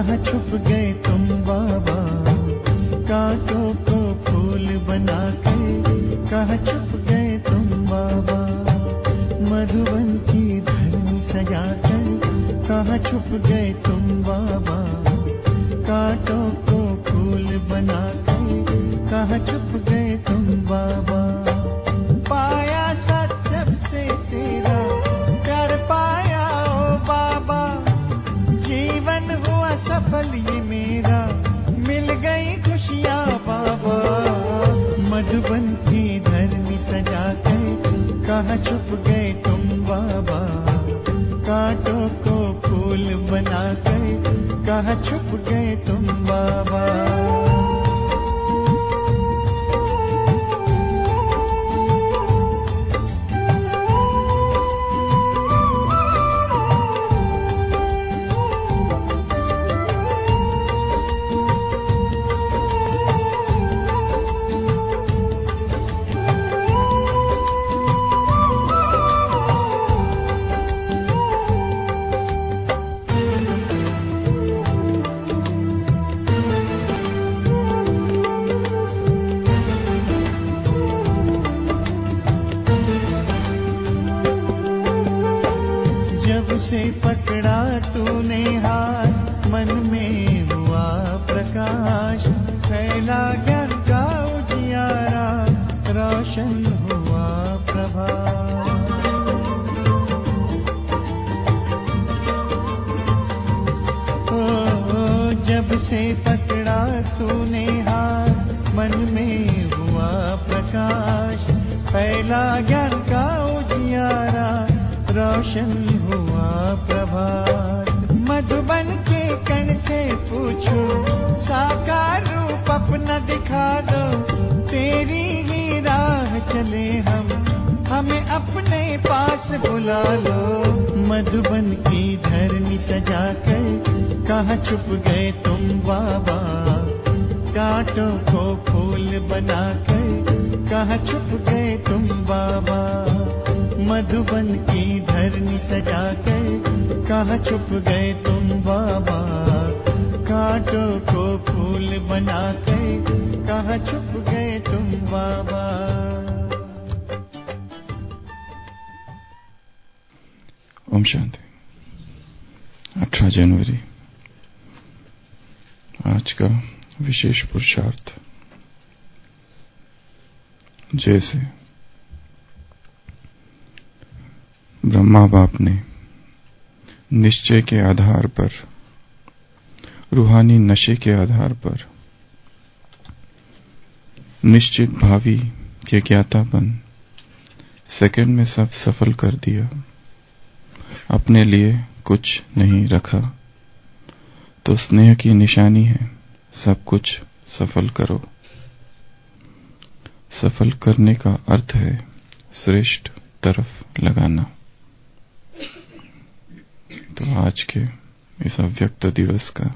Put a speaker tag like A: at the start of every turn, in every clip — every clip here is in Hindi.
A: कहाँ छुप गए तुम बाबा, कांटों को फूल बना के कहाँ छुप गए तुम बाबा, मधुबन की धरनी सजा कर कहाँ छुप गए तुम बाबा, कांटों को फूल बना के कहाँ छुप गए तुम बाबा। पाया सत्य से तेरा प्यार पाया ओ बाबा, जीवन हुआ सफल ये मेरा, मिल गई खुशियाँ बाबा, मधुबन की धरनी सजा के कहाँ छुप गए तुम बाबा, कांटों को फूल बना के कहाँ छुप गए तुम बाबा। पकड़ा तूने हाथ मन में हुआ प्रकाश, फैला ज्ञान का उजियारा, रोशन हुआ प्रभात। ओ जब से पकड़ा तूने हाथ मन में हुआ प्रकाश, फैला ज्ञान का उजियारा, रोशन हुआ प्रभात। मधुबन के कण से पूछो, साकार रूप अपना दिखा दो, तेरी ही राह चले हम, हमें अपने पास बुला लो, मधुबन की धरनी सजा कर कहाँ छुप गए तुम बाबा, कांटों को फूल बना कर कहाँ छुप गए तुम बाबा, मधुबन की धरनी सजा कर कहाँ छुप गए तुम बाबा, कांटों को फूल बना कर कहाँ छुप गए तुम बाबा।
B: ओम शांति। 18 जनवरी आज का विशेष पुरुषार्थ। जैसे ब्रह्मा बाप ने निश्चय के आधार पर, रूहानी नशे के आधार पर निश्चित भावी के ज्ञातापन सेकंड में सब सफल कर दिया, अपने लिए कुछ नहीं रखा, तो स्नेह की निशानी है सब कुछ सफल करो। सफल करने का अर्थ है श्रेष्ठ तरफ लगाना। तो आज के इस अव्यक्त दिवस का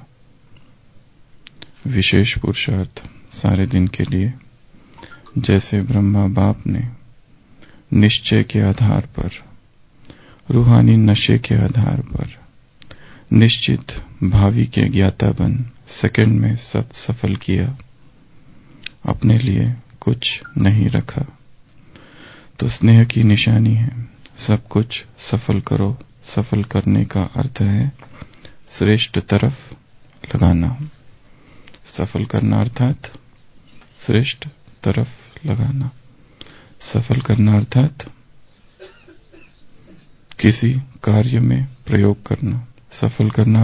B: विशेष पुरुषार्थ सारे दिन के लिए, जैसे ब्रह्मा बाप ने निश्चय के आधार पर, रूहानी नशे के आधार पर निश्चित भावी के ज्ञाता बन सेकंड में सब सफल किया, अपने लिए कुछ नहीं रखा, तो स्नेह की निशानी है सब कुछ सफल करो। सफल करने का अर्थ है श्रेष्ठ तरफ लगाना। सफल करना अर्थात श्रेष्ठ तरफ लगाना। सफल करना अर्थात किसी कार्य में प्रयोग करना। सफल करना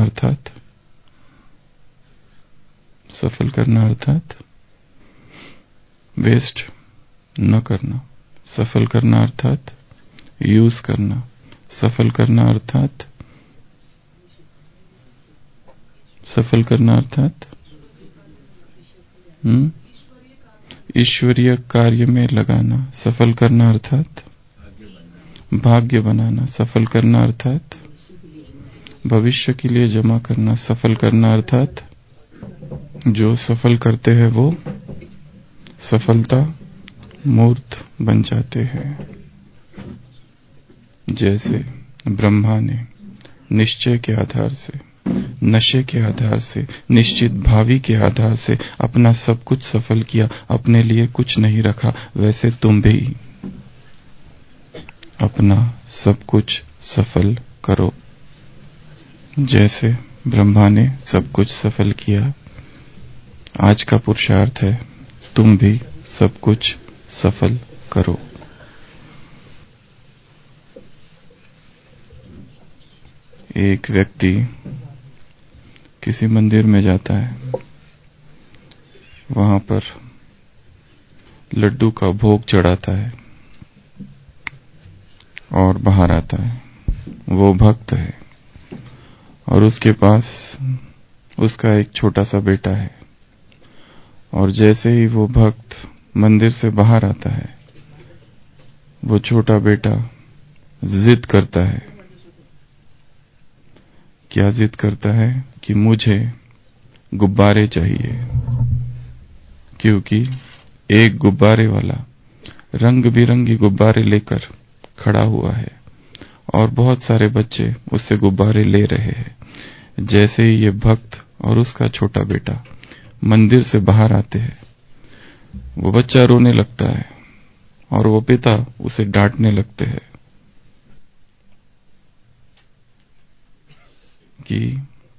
B: अर्थात वेस्ट न करना। सफल करना अर्थात यूज करना। सफल करना अर्थात ईश्वरीय कार्य में लगाना। सफल करना अर्थात भाग्य बनाना। सफल करना अर्थात भविष्य के लिए जमा करना। सफल करना अर्थात जो सफल करते हैं वो सफलता मूर्त बन जाते हैं। जैसे ब्रह्मा ने निश्चय के आधार से नशे के आधार से, निश्चित भावी के आधार से अपना सब कुछ सफल किया, अपने लिए कुछ नहीं रखा, वैसे तुम भी अपना सब कुछ सफल करो। जैसे ब्रह्मा ने सब कुछ सफल किया, आज का पुरुषार्थ है तुम भी सब कुछ सफल करो। एक व्यक्ति किसी मंदिर में जाता है, वहां पर लड्डू का भोग चढ़ाता है और बाहर आता है। वो भक्त है और उसके पास उसका एक छोटा सा बेटा है, और जैसे ही वो भक्त मंदिर से बाहर आता है, वो छोटा बेटा जिद करता है। क्या जिद करता है? कि मुझे गुब्बारे चाहिए, क्योंकि एक गुब्बारे वाला रंग बिरंगी गुब्बारे लेकर खड़ा हुआ है और बहुत सारे बच्चे उससे गुब्बारे ले रहे हैं। जैसे ही ये भक्त और उसका छोटा बेटा मंदिर से बाहर आते हैं, वो बच्चा रोने लगता है और वो पिता उसे डांटने लगते हैं कि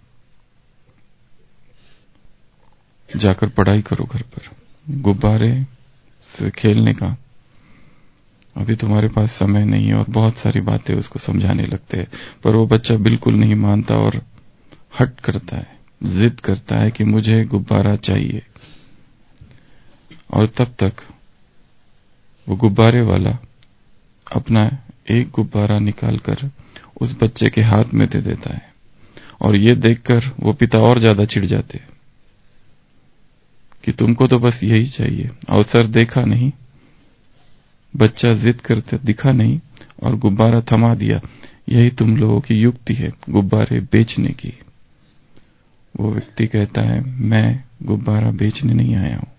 B: जाकर पढ़ाई करो घर पर, गुब्बारे से खेलने का अभी तुम्हारे पास समय नहीं है, और बहुत सारी बातें उसको समझाने लगते हैं। पर वो बच्चा बिल्कुल नहीं मानता और हट करता है, जिद करता है कि मुझे गुब्बारा चाहिए। और तब तक वो गुब्बारे वाला अपना एक गुब्बारा निकालकर उस बच्चे के हाथ में दे देता है, और ये देखकर वो पिता और ज्यादा चिढ़ जाते हैं कि तुमको तो बस यही चाहिए, अवसर देखा नहीं, बच्चा जिद करते दिखा नहीं और गुब्बारा थमा दिया। यही तुम लोगों की युक्ति है गुब्बारे बेचने की। वो व्यक्ति कहता है, मैं गुब्बारा बेचने नहीं आया हूं।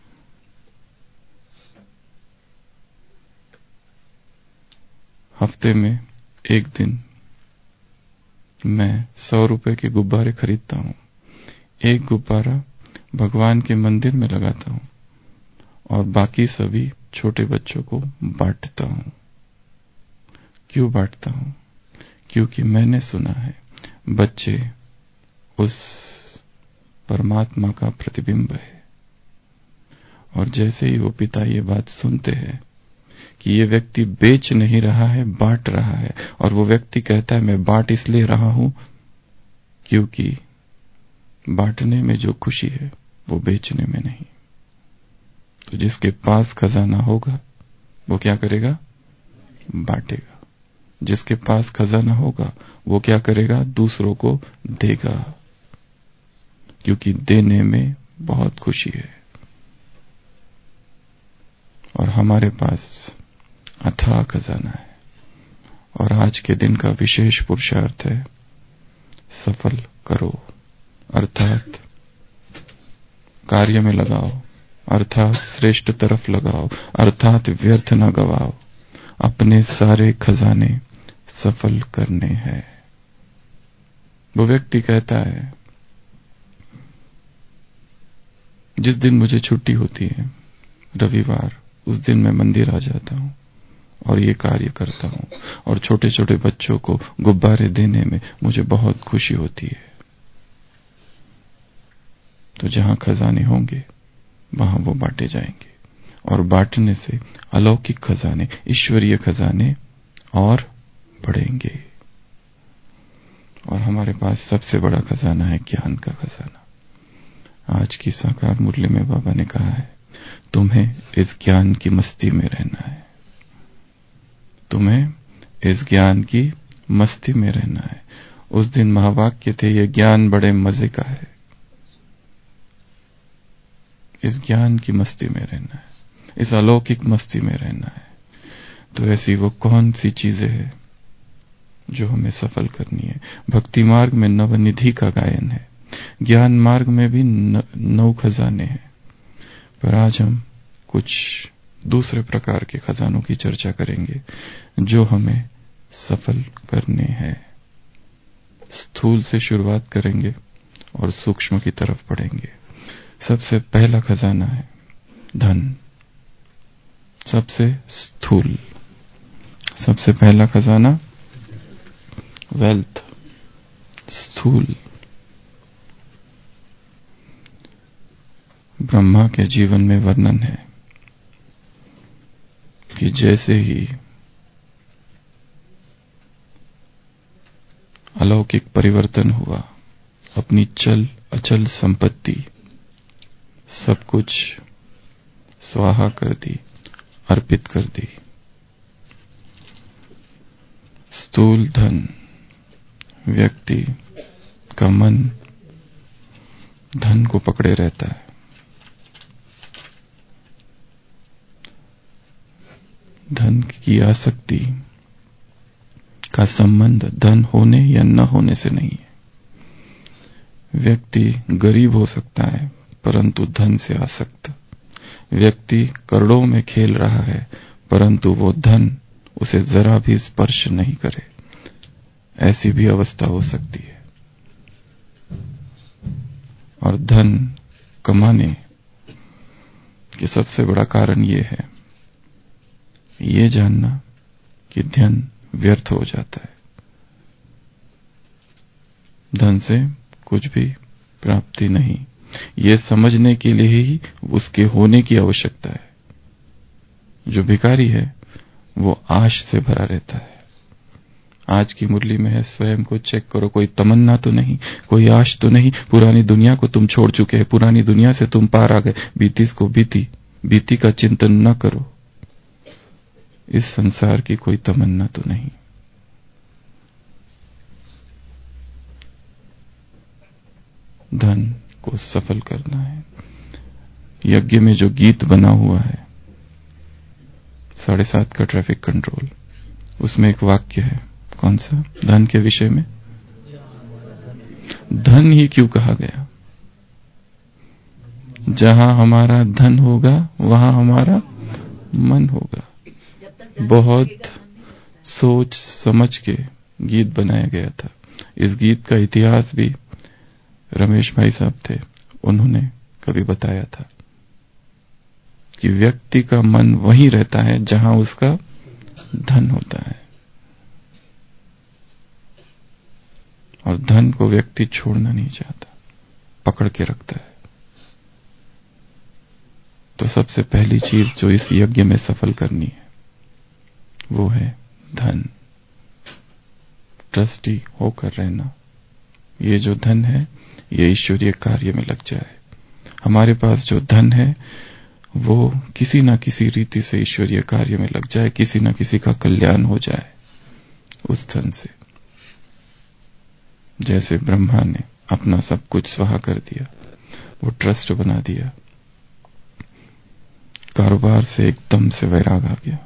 B: हफ्ते में एक दिन मैं 100 रुपए के गुब्बारे खरीदता हूं। एक गुब्बारा भगवान के मंदिर में लगाता हूं और बाकी सभी छोटे बच्चों को बांटता हूं। क्यों बांटता हूं? क्योंकि मैंने सुना है बच्चे उस परमात्मा का प्रतिबिंब है। और जैसे ही वो पिता ये बात सुनते हैं कि ये व्यक्ति बेच नहीं रहा है, बांट रहा है, और वो व्यक्ति कहता है मैं बांट इसलिए रहा हूं क्योंकि बांटने में जो खुशी है वो बेचने में नहीं। तो जिसके पास खजाना होगा वो क्या करेगा? बांटेगा। जिसके पास खजाना होगा वो क्या करेगा? दूसरों को देगा, क्योंकि देने में बहुत खुशी है। और हमारे पास अथाह खजाना है, और आज के दिन का विशेष पुरुषार्थ है सफल करो, अर्थात कार्य में लगाओ, अर्थात श्रेष्ठ तरफ लगाओ, अर्थात व्यर्थ न गवाओ। अपने सारे खजाने सफल करने हैं। वो व्यक्ति कहता है, जिस दिन मुझे छुट्टी होती है रविवार, उस दिन मैं मंदिर आ जाता हूं और ये कार्य करता हूं, और छोटे छोटे बच्चों को गुब्बारे देने में मुझे बहुत खुशी होती है। तो जहां खजाने होंगे वहां वो बांटे जाएंगे, और बांटने से अलौकिक खजाने, ईश्वरीय खजाने और बढ़ेंगे। और हमारे पास सबसे बड़ा खजाना है ज्ञान का खजाना। आज की साकार मुरली में बाबा ने कहा है, तुम्हें इस ज्ञान की मस्ती में रहना है, तुम्हें इस ज्ञान की मस्ती में रहना है। उस दिन महावाक्य थे, ये ज्ञान बड़े मजे का है। इस ज्ञान की मस्ती में रहना है, इस अलौकिक मस्ती में रहना है। तो ऐसी वो कौन सी चीजें हैं जो हमें सफल करनी है? भक्ति मार्ग में नवनिधि का गायन है, ज्ञान मार्ग में भी 9 खजाने हैं। पर आज हम कुछ दूसरे प्रकार के खजानों की चर्चा करेंगे जो हमें सफल करने हैं। स्थूल से शुरुआत करेंगे और सूक्ष्म की तरफ बढ़ेंगे। सबसे पहला खजाना है धन। सबसे स्थूल, सबसे पहला खजाना वेल्थ, स्थूल। ब्रह्मा के जीवन में वर्णन है कि जैसे ही अलौकिक परिवर्तन हुआ, अपनी चल अचल संपत्ति सब कुछ स्वाहा कर दी, अर्पित कर दी। स्थूल धन, व्यक्ति का मन धन को पकड़े रहता है। धन की आसक्ति का संबंध धन होने या न होने से नहीं है। व्यक्ति गरीब हो सकता है परंतु धन से आसक्त। व्यक्ति करोड़ों में खेल रहा है परंतु वो धन उसे जरा भी स्पर्श नहीं करे, ऐसी भी अवस्था हो सकती है। और धन कमाने के सबसे बड़ा कारण ये है, ये जानना कि धन व्यर्थ हो जाता है। धन से कुछ भी प्राप्ति नहीं, ये समझने के लिए ही उसके होने की आवश्यकता है। जो भिखारी है वो आश से भरा रहता है। आज की मुरली में है, स्वयं को चेक करो, कोई तमन्ना तो नहीं, कोई आश तो नहीं। पुरानी दुनिया को तुम छोड़ चुके हैं, पुरानी दुनिया से तुम पार आ गए। बीती को बीती का चिंतन न करो। इस संसार की कोई तमन्ना तो नहीं। धन को सफल करना है। यज्ञ में जो गीत बना हुआ है 7:30 का ट्रैफिक कंट्रोल, उसमें एक वाक्य है, कौन सा? धन के विषय में। धन ही क्यों कहा गया? जहां हमारा धन होगा वहां हमारा मन होगा। बहुत सोच समझ के गीत बनाया गया था। इस गीत का इतिहास भी रमेश भाई साहब थे, उन्होंने कभी बताया था कि व्यक्ति का मन वहीं रहता है जहां उसका धन होता है, और धन को व्यक्ति छोड़ना नहीं चाहता, पकड़ के रखता है। तो सबसे पहली चीज जो इस यज्ञ में सफल करनी है वो है धन। ट्रस्टी होकर रहना। ये जो धन है ये ईश्वरीय कार्य में लग जाए। हमारे पास जो धन है वो किसी ना किसी रीति से ईश्वरीय कार्य में लग जाए, किसी ना किसी का कल्याण हो जाए उस धन से। जैसे ब्रह्मा ने अपना सब कुछ स्वाहा कर दिया, वो ट्रस्ट बना दिया, कारोबार से एकदम से वैराग आ गया,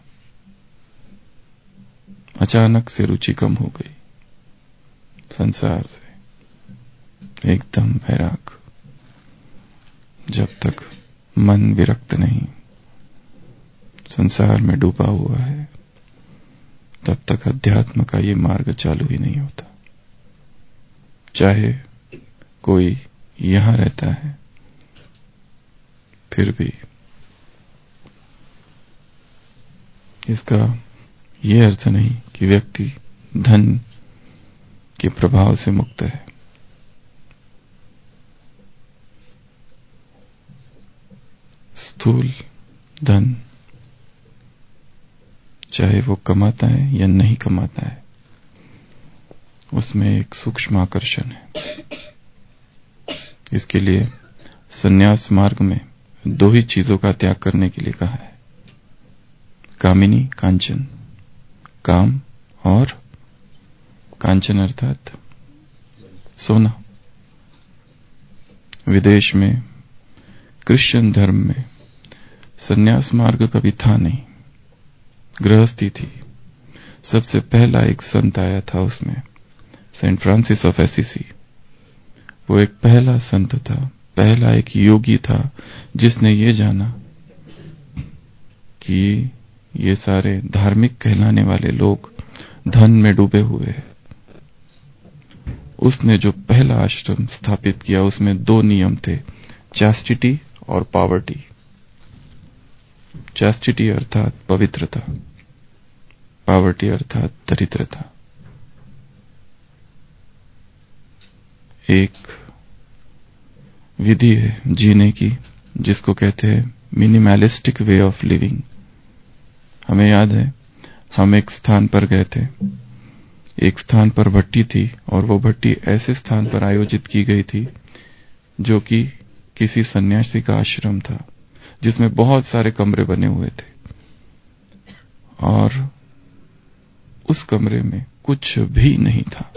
B: अचानक से रुचि कम हो गई, संसार से एकदम वैराग। जब तक मन विरक्त नहीं, संसार में डूबा हुआ है, तब तक अध्यात्म का ये मार्ग चालू ही नहीं होता। चाहे कोई यहां रहता है फिर भी इसका ये अर्थ नहीं कि व्यक्ति धन के प्रभाव से मुक्त है। स्थूल धन चाहे वो कमाता है या नहीं कमाता है, उसमें एक सूक्ष्म आकर्षण है। इसके लिए संन्यास मार्ग में 2 ही चीजों का त्याग करने के लिए कहा है, कामिनी कांचन, काम और कांचन अर्थात सोना। विदेश में क्रिश्चियन धर्म में संन्यास मार्ग कभी था नहीं, गृहस्थी थी। सबसे पहला एक संत आया था उसमें, सेंट फ्रांसिस ऑफ एसिसी। वो एक पहला संत था, पहला एक योगी था जिसने ये जाना कि ये सारे धार्मिक कहलाने वाले लोग धन में डूबे हुए हैं। उसने जो पहला आश्रम स्थापित किया उसमें 2 नियम थे, चैस्टिटी और पॉवर्टी। चैस्टिटी अर्थात पवित्रता, पॉवर्टी अर्थात दरिद्रता। एक विधि है जीने की जिसको कहते हैं मिनिमलिस्टिक वे ऑफ लिविंग। हमें याद है हम एक स्थान पर गए थे, एक स्थान पर भट्टी थी और वो भट्टी ऐसे स्थान पर आयोजित की गई थी जो कि किसी सन्यासी का आश्रम था, जिसमें बहुत सारे कमरे बने हुए थे और उस कमरे में कुछ भी नहीं था।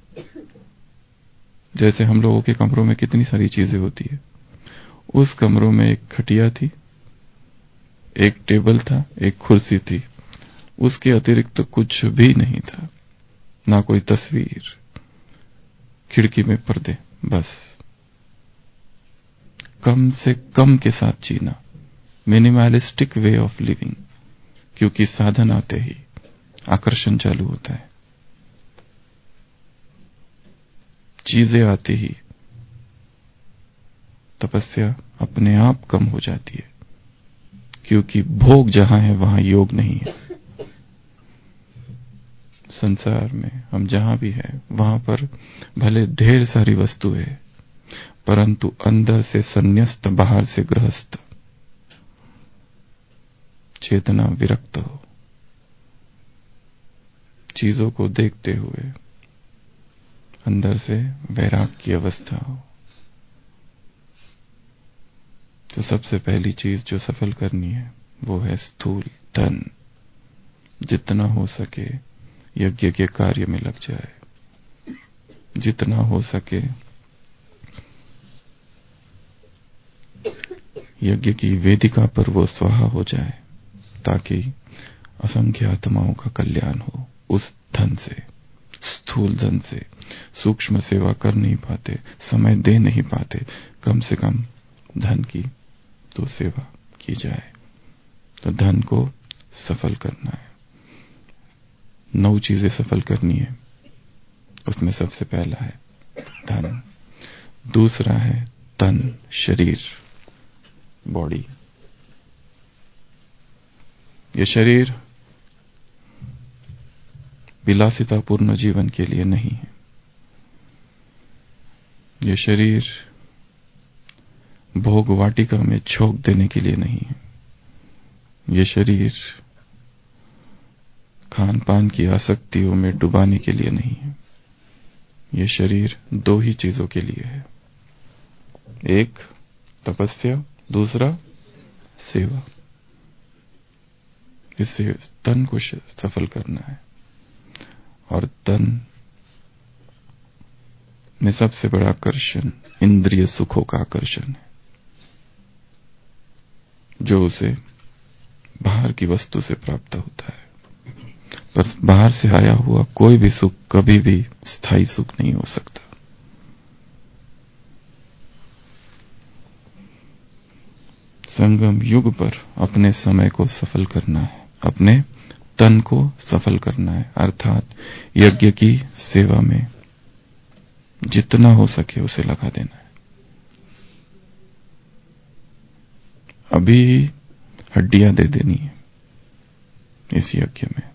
B: जैसे हम लोगों के कमरों में कितनी सारी चीजें होती है, उस कमरों में एक खटिया थी, एक टेबल था, एक कुर्सी थी, उसके अतिरिक्त तो कुछ भी नहीं था। ना कोई तस्वीर, खिड़की में पर्दे, बस। कम से कम के साथ जीना, मिनिमलिस्टिक वे ऑफ लिविंग। क्योंकि साधन आते ही आकर्षण चालू होता है, चीजें आती ही तपस्या अपने आप कम हो जाती है। क्योंकि भोग जहां है वहां योग नहीं है। संसार में हम जहां भी हैं वहां पर भले ढेर सारी वस्तु है, परंतु अंदर से संन्यस्त, बाहर से गृहस्थ। चेतना विरक्त हो, चीजों को देखते हुए अंदर से वैराग की अवस्था हो। तो सबसे पहली चीज जो सफल करनी है वो है स्थूल धन। जितना हो सके यज्ञ के कार्य में लग जाए, जितना हो सके यज्ञ की वेदिका पर वो स्वाहा हो जाए, ताकि असंख्य आत्माओं का कल्याण हो। उस धन से, स्थूल धन से। सूक्ष्म सेवा कर नहीं पाते, समय दे नहीं पाते, कम से कम धन की तो सेवा की जाए। तो धन को सफल करना है, 9 चीजें सफल करनी है। उसमें सबसे पहला है धन, दूसरा है तन, शरीर, बॉडी। ये शरीर विलासितापूर्ण जीवन के लिए नहीं है। ये शरीर भोग वाटिका में झोंक देने के लिए नहीं है। ये शरीर खान पान की आसक्तियों में डुबाने के लिए नहीं है। ये शरीर 2 ही चीजों के लिए है, एक तपस्या, दूसरा सेवा। इससे तन को सफल करना है। और तन में सबसे बड़ा आकर्षण इंद्रिय सुखों का आकर्षण है, जो उसे बाहर की वस्तु से प्राप्त होता है। पर बाहर से आया हुआ कोई भी सुख कभी भी स्थायी सुख नहीं हो सकता। संगम युग पर अपने समय को सफल करना है, अपने तन को सफल करना है, अर्थात यज्ञ की सेवा में जितना हो सके उसे लगा देना है। अभी हड्डियां दे देनी है इस यज्ञ में।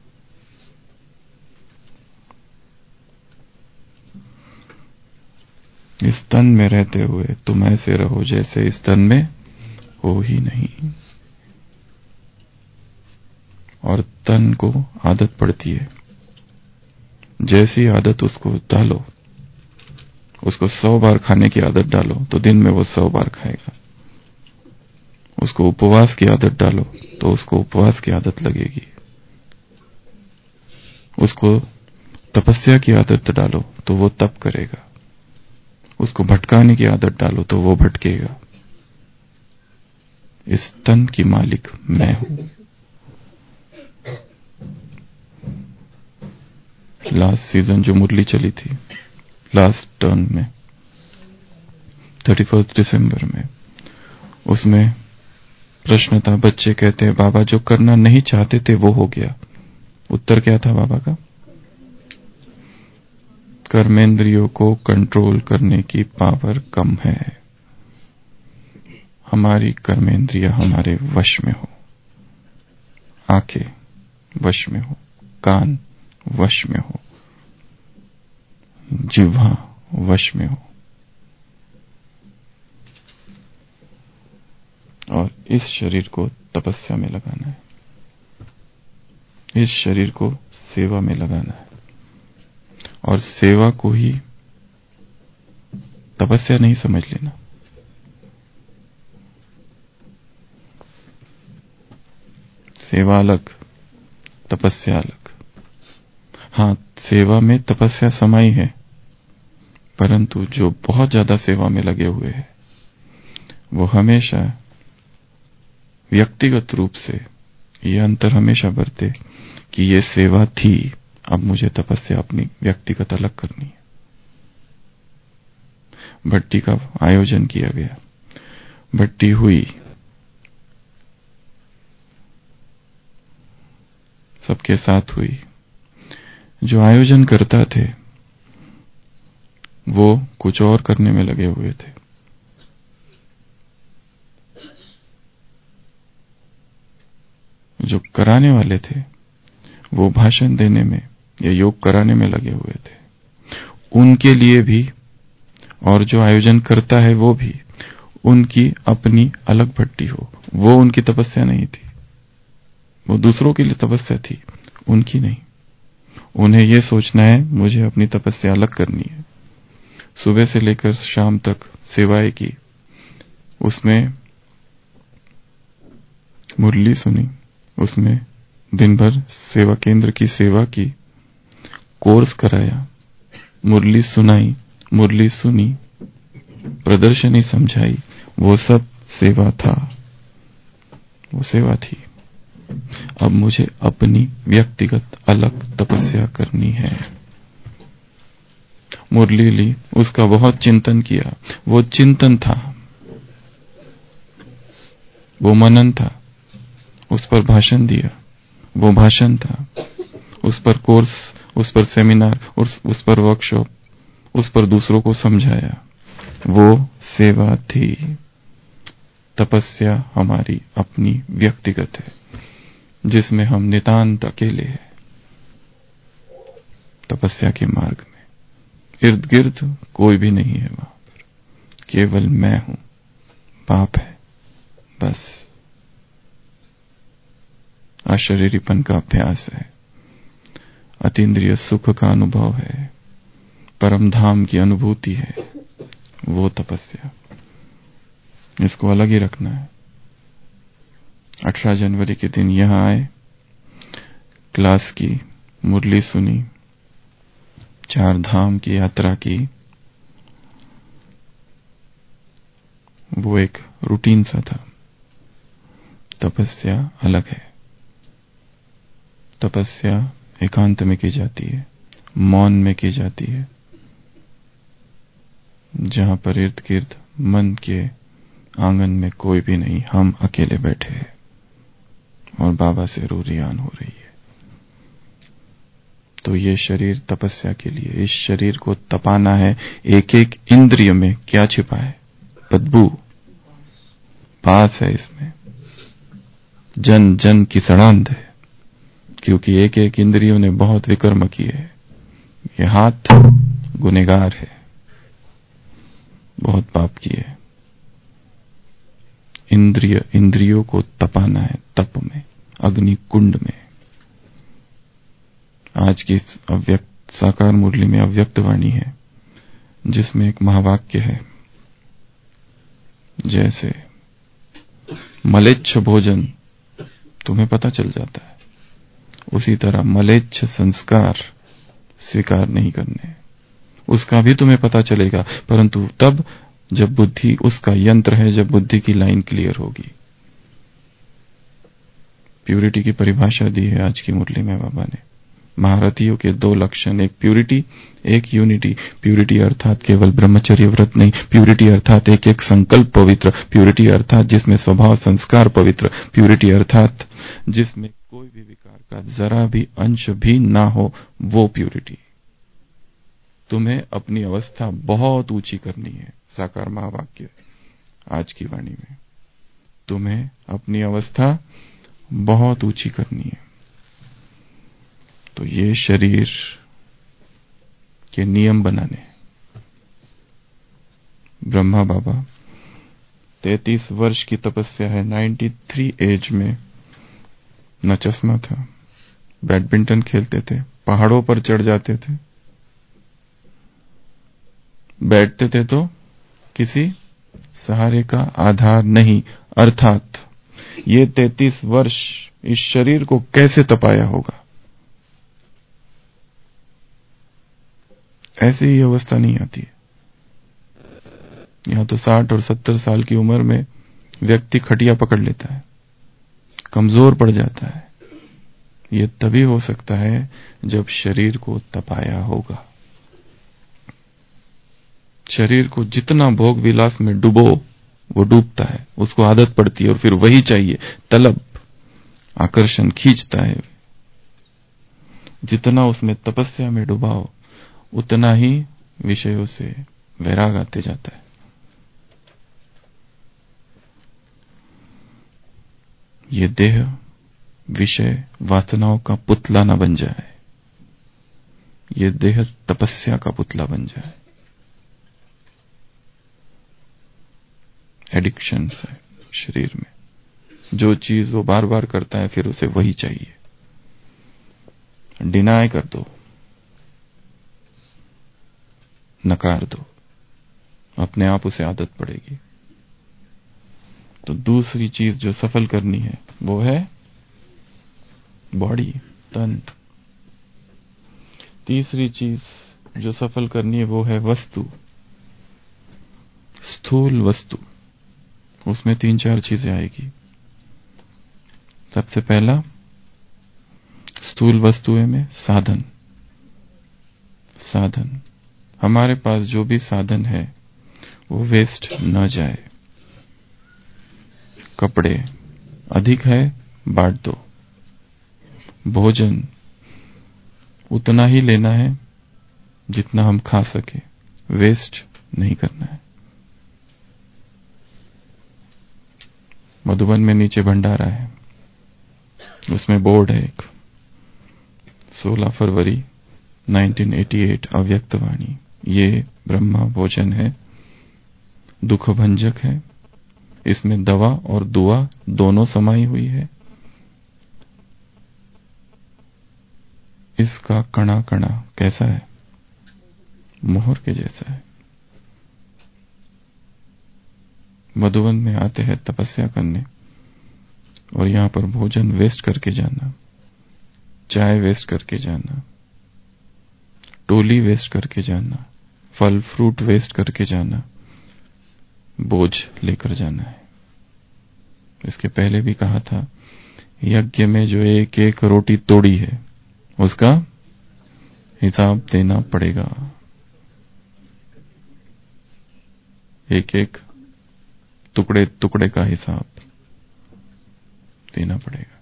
B: इस तन में रहते हुए तुम ऐसे रहो जैसे इस तन में हो ही नहीं। और तन को आदत पड़ती है, जैसी आदत उसको डालो, उसको 100 बार खाने की आदत डालो तो दिन में वो 100 बार खाएगा। उसको उपवास की आदत डालो तो उसको उपवास की आदत लगेगी। उसको तपस्या की आदत डालो तो वो तप करेगा। उसको भटकाने की आदत डालो तो वो भटकेगा। इस तन की मालिक मैं हूं। लास्ट सीजन जो मुरली चली थी, लास्ट टर्न में 31 दिसंबर में, उसमें प्रश्न था, बच्चे कहते हैं बाबा जो करना नहीं चाहते थे वो हो गया। उत्तर क्या था बाबा का? कर्मेंद्रियों को कंट्रोल करने की पावर कम है। हमारी कर्मेंद्रिय हमारे वश में हो, आंखें वश में हो, कान वश में हो, जिह्वा वश में हो, और इस शरीर को तपस्या में लगाना है, इस शरीर को सेवा में लगाना है। और सेवा को ही तपस्या नहीं समझ लेना। सेवा अलग, तपस्या अलग। हां, सेवा में तपस्या समाई है, परंतु जो बहुत ज्यादा सेवा में लगे हुए हैं वो हमेशा व्यक्तिगत रूप से ये अंतर हमेशा बरते कि ये सेवा थी, अब मुझे तपस्या अपनी व्यक्तिगत अलग करनी है। भट्टी का आयोजन किया गया, भट्टी हुई, सबके साथ हुई। जो आयोजन करता थे वो कुछ और करने में लगे हुए थे। जो कराने वाले थे वो भाषण देने में या योग कराने में लगे हुए थे। उनके लिए भी और जो आयोजन करता है वो भी, उनकी अपनी अलग भट्टी हो। वो उनकी तपस्या नहीं थी, वो दूसरों के लिए तपस्या थी, उनकी नहीं। उन्हें यह सोचना है मुझे अपनी तपस्या अलग करनी है। सुबह से लेकर शाम तक सेवाएं की, उसमें मुरली सुनी, उसमें दिन भर सेवा केंद्र की सेवा की, कोर्स कराया, मुरली सुनाई, मुरली सुनी, प्रदर्शनी समझाई, वो सब सेवा था, वो सेवा थी। अब मुझे अपनी व्यक्तिगत अलग तपस्या करनी है। मुरली ली, उसका बहुत चिंतन किया, वो चिंतन था, वो मनन था। उस पर भाषण दिया, वो भाषण था। उस पर कोर्स, उस पर सेमिनार, उस पर वर्कशॉप, उस पर दूसरों को समझाया, वो सेवा थी। तपस्या हमारी अपनी व्यक्तिगत है, जिसमें हम नितांत अकेले हैं। तपस्या के मार्ग में इर्द गिर्द कोई भी नहीं है, वहां पर केवल मैं हूं, पाप है, बस। अशरीरीपन का अभ्यास है, अतीन्द्रिय सुख का अनुभव है, परम धाम की अनुभूति है, वो तपस्या। इसको अलग ही रखना है। 18 जनवरी के दिन यहां आए, क्लास की, मुरली सुनी, 4 धाम की यात्रा की, वो एक रूटीन सा था। तपस्या अलग है। तपस्या एकांत में की जाती है, मौन में की जाती है, जहां पर इर्द गिर्द मन के आंगन में कोई भी नहीं, हम अकेले बैठे हैं और बाबा से रूरियान हो रही है। तो ये शरीर तपस्या के लिए, इस शरीर को तपाना है। एक एक इंद्रिय में क्या छिपा है? बदबू, पास है इसमें, जन जन की सड़ांध है, क्योंकि एक एक इंद्रियों ने बहुत विकर्म किए हैं। ये हाथ गुनहगार है, बहुत पाप किए। इंद्रियों को तपाना है, तप में, अग्नि कुंड में। आज की अव्यक्त साकार मुरली में अव्यक्त वाणी है, जिसमें एक महावाक्य है, जैसे मलेच्छ भोजन तुम्हें पता चल जाता है, उसी तरह मलेच्छ संस्कार स्वीकार नहीं करने। उसका भी तुम्हें पता चलेगा, परंतु तब जब बुद्धि उसका यंत्र है, जब बुद्धि की लाइन क्लियर होगी। प्यूरिटी की परिभाषा दी है आज की मुरली में बाबा ने। महारथियों के 2 लक्षण, एक प्यूरिटी, एक यूनिटी। प्यूरिटी अर्थात केवल ब्रह्मचर्य व्रत नहीं, प्यूरिटी अर्थात एक एक संकल्प पवित्र, प्यूरिटी अर्थात जिसमें स्वभाव संस्कार पवित्र, प्यूरिटी अर्थात जिसमें कोई भी विकार का जरा भी अंश भी ना हो, वो प्यूरिटी। तुम्हें अपनी अवस्था बहुत ऊंची करनी है। साकार महावाक्य आज की वाणी में, तुम्हें अपनी अवस्था बहुत ऊंची करनी है। तो ये शरीर के नियम बनाने। ब्रह्मा बाबा 33 वर्ष की तपस्या है, 93 एज में, न चश्मा था, बैडमिंटन खेलते थे, पहाड़ों पर चढ़ जाते थे, बैठते थे तो किसी सहारे का आधार नहीं। अर्थात ये 33 वर्ष इस शरीर को कैसे तपाया होगा, ऐसी ही अवस्था नहीं आती है। यहां तो 60 और 70 साल की उम्र में व्यक्ति खटिया पकड़ लेता है, कमजोर पड़ जाता है। ये तभी हो सकता है जब शरीर को तपाया होगा। शरीर को जितना भोग विलास में डुबो वो डूबता है, उसको आदत पड़ती है और फिर वही चाहिए, तलब, आकर्षण खींचता है। जितना उसमें तपस्या में डुबाओ उतना ही विषयों से वैराग आते जाता है। ये देह विषय वासनाओं का पुतला न बन जाए, ये देह तपस्या का पुतला बन जाए। एडिक्शंस है शरीर में, जो चीज वो बार बार करता है फिर उसे वही चाहिए। डिनाय कर दो, नकार दो, अपने आप उसे आदत पड़ेगी। तो दूसरी चीज जो सफल करनी है वो है बॉडी, तन। तीसरी चीज जो सफल करनी है वो है वस्तु, स्थूल वस्तु। उसमें 3-4 चीजें आएगी। सबसे पहला, स्थूल वस्तुएं में साधन। साधन, हमारे पास जो भी साधन है वो वेस्ट न जाए। कपड़े अधिक है बांट दो, भोजन उतना ही लेना है जितना हम खा सके, वेस्ट नहीं करना है। मधुबन में नीचे भंडारा है, उसमें बोर्ड है एक, 16 फरवरी 1988 अव्यक्त वाणी। ये ब्रह्मा भोजन है, दुख भंजक है, इसमें दवा और दुआ दोनों समाई हुई है। इसका कणा कणा कैसा है, मोहर के जैसा है। मधुबन में आते हैं तपस्या करने और यहां पर भोजन वेस्ट करके जाना, चाय वेस्ट करके जाना, टोली वेस्ट करके जाना, फल फ्रूट वेस्ट करके जाना, बोझ लेकर जाना है। इसके पहले भी कहा था, यज्ञ में जो एक एक रोटी तोड़ी है उसका हिसाब देना पड़ेगा। एक एक टुकड़े टुकड़े का हिसाब देना पड़ेगा।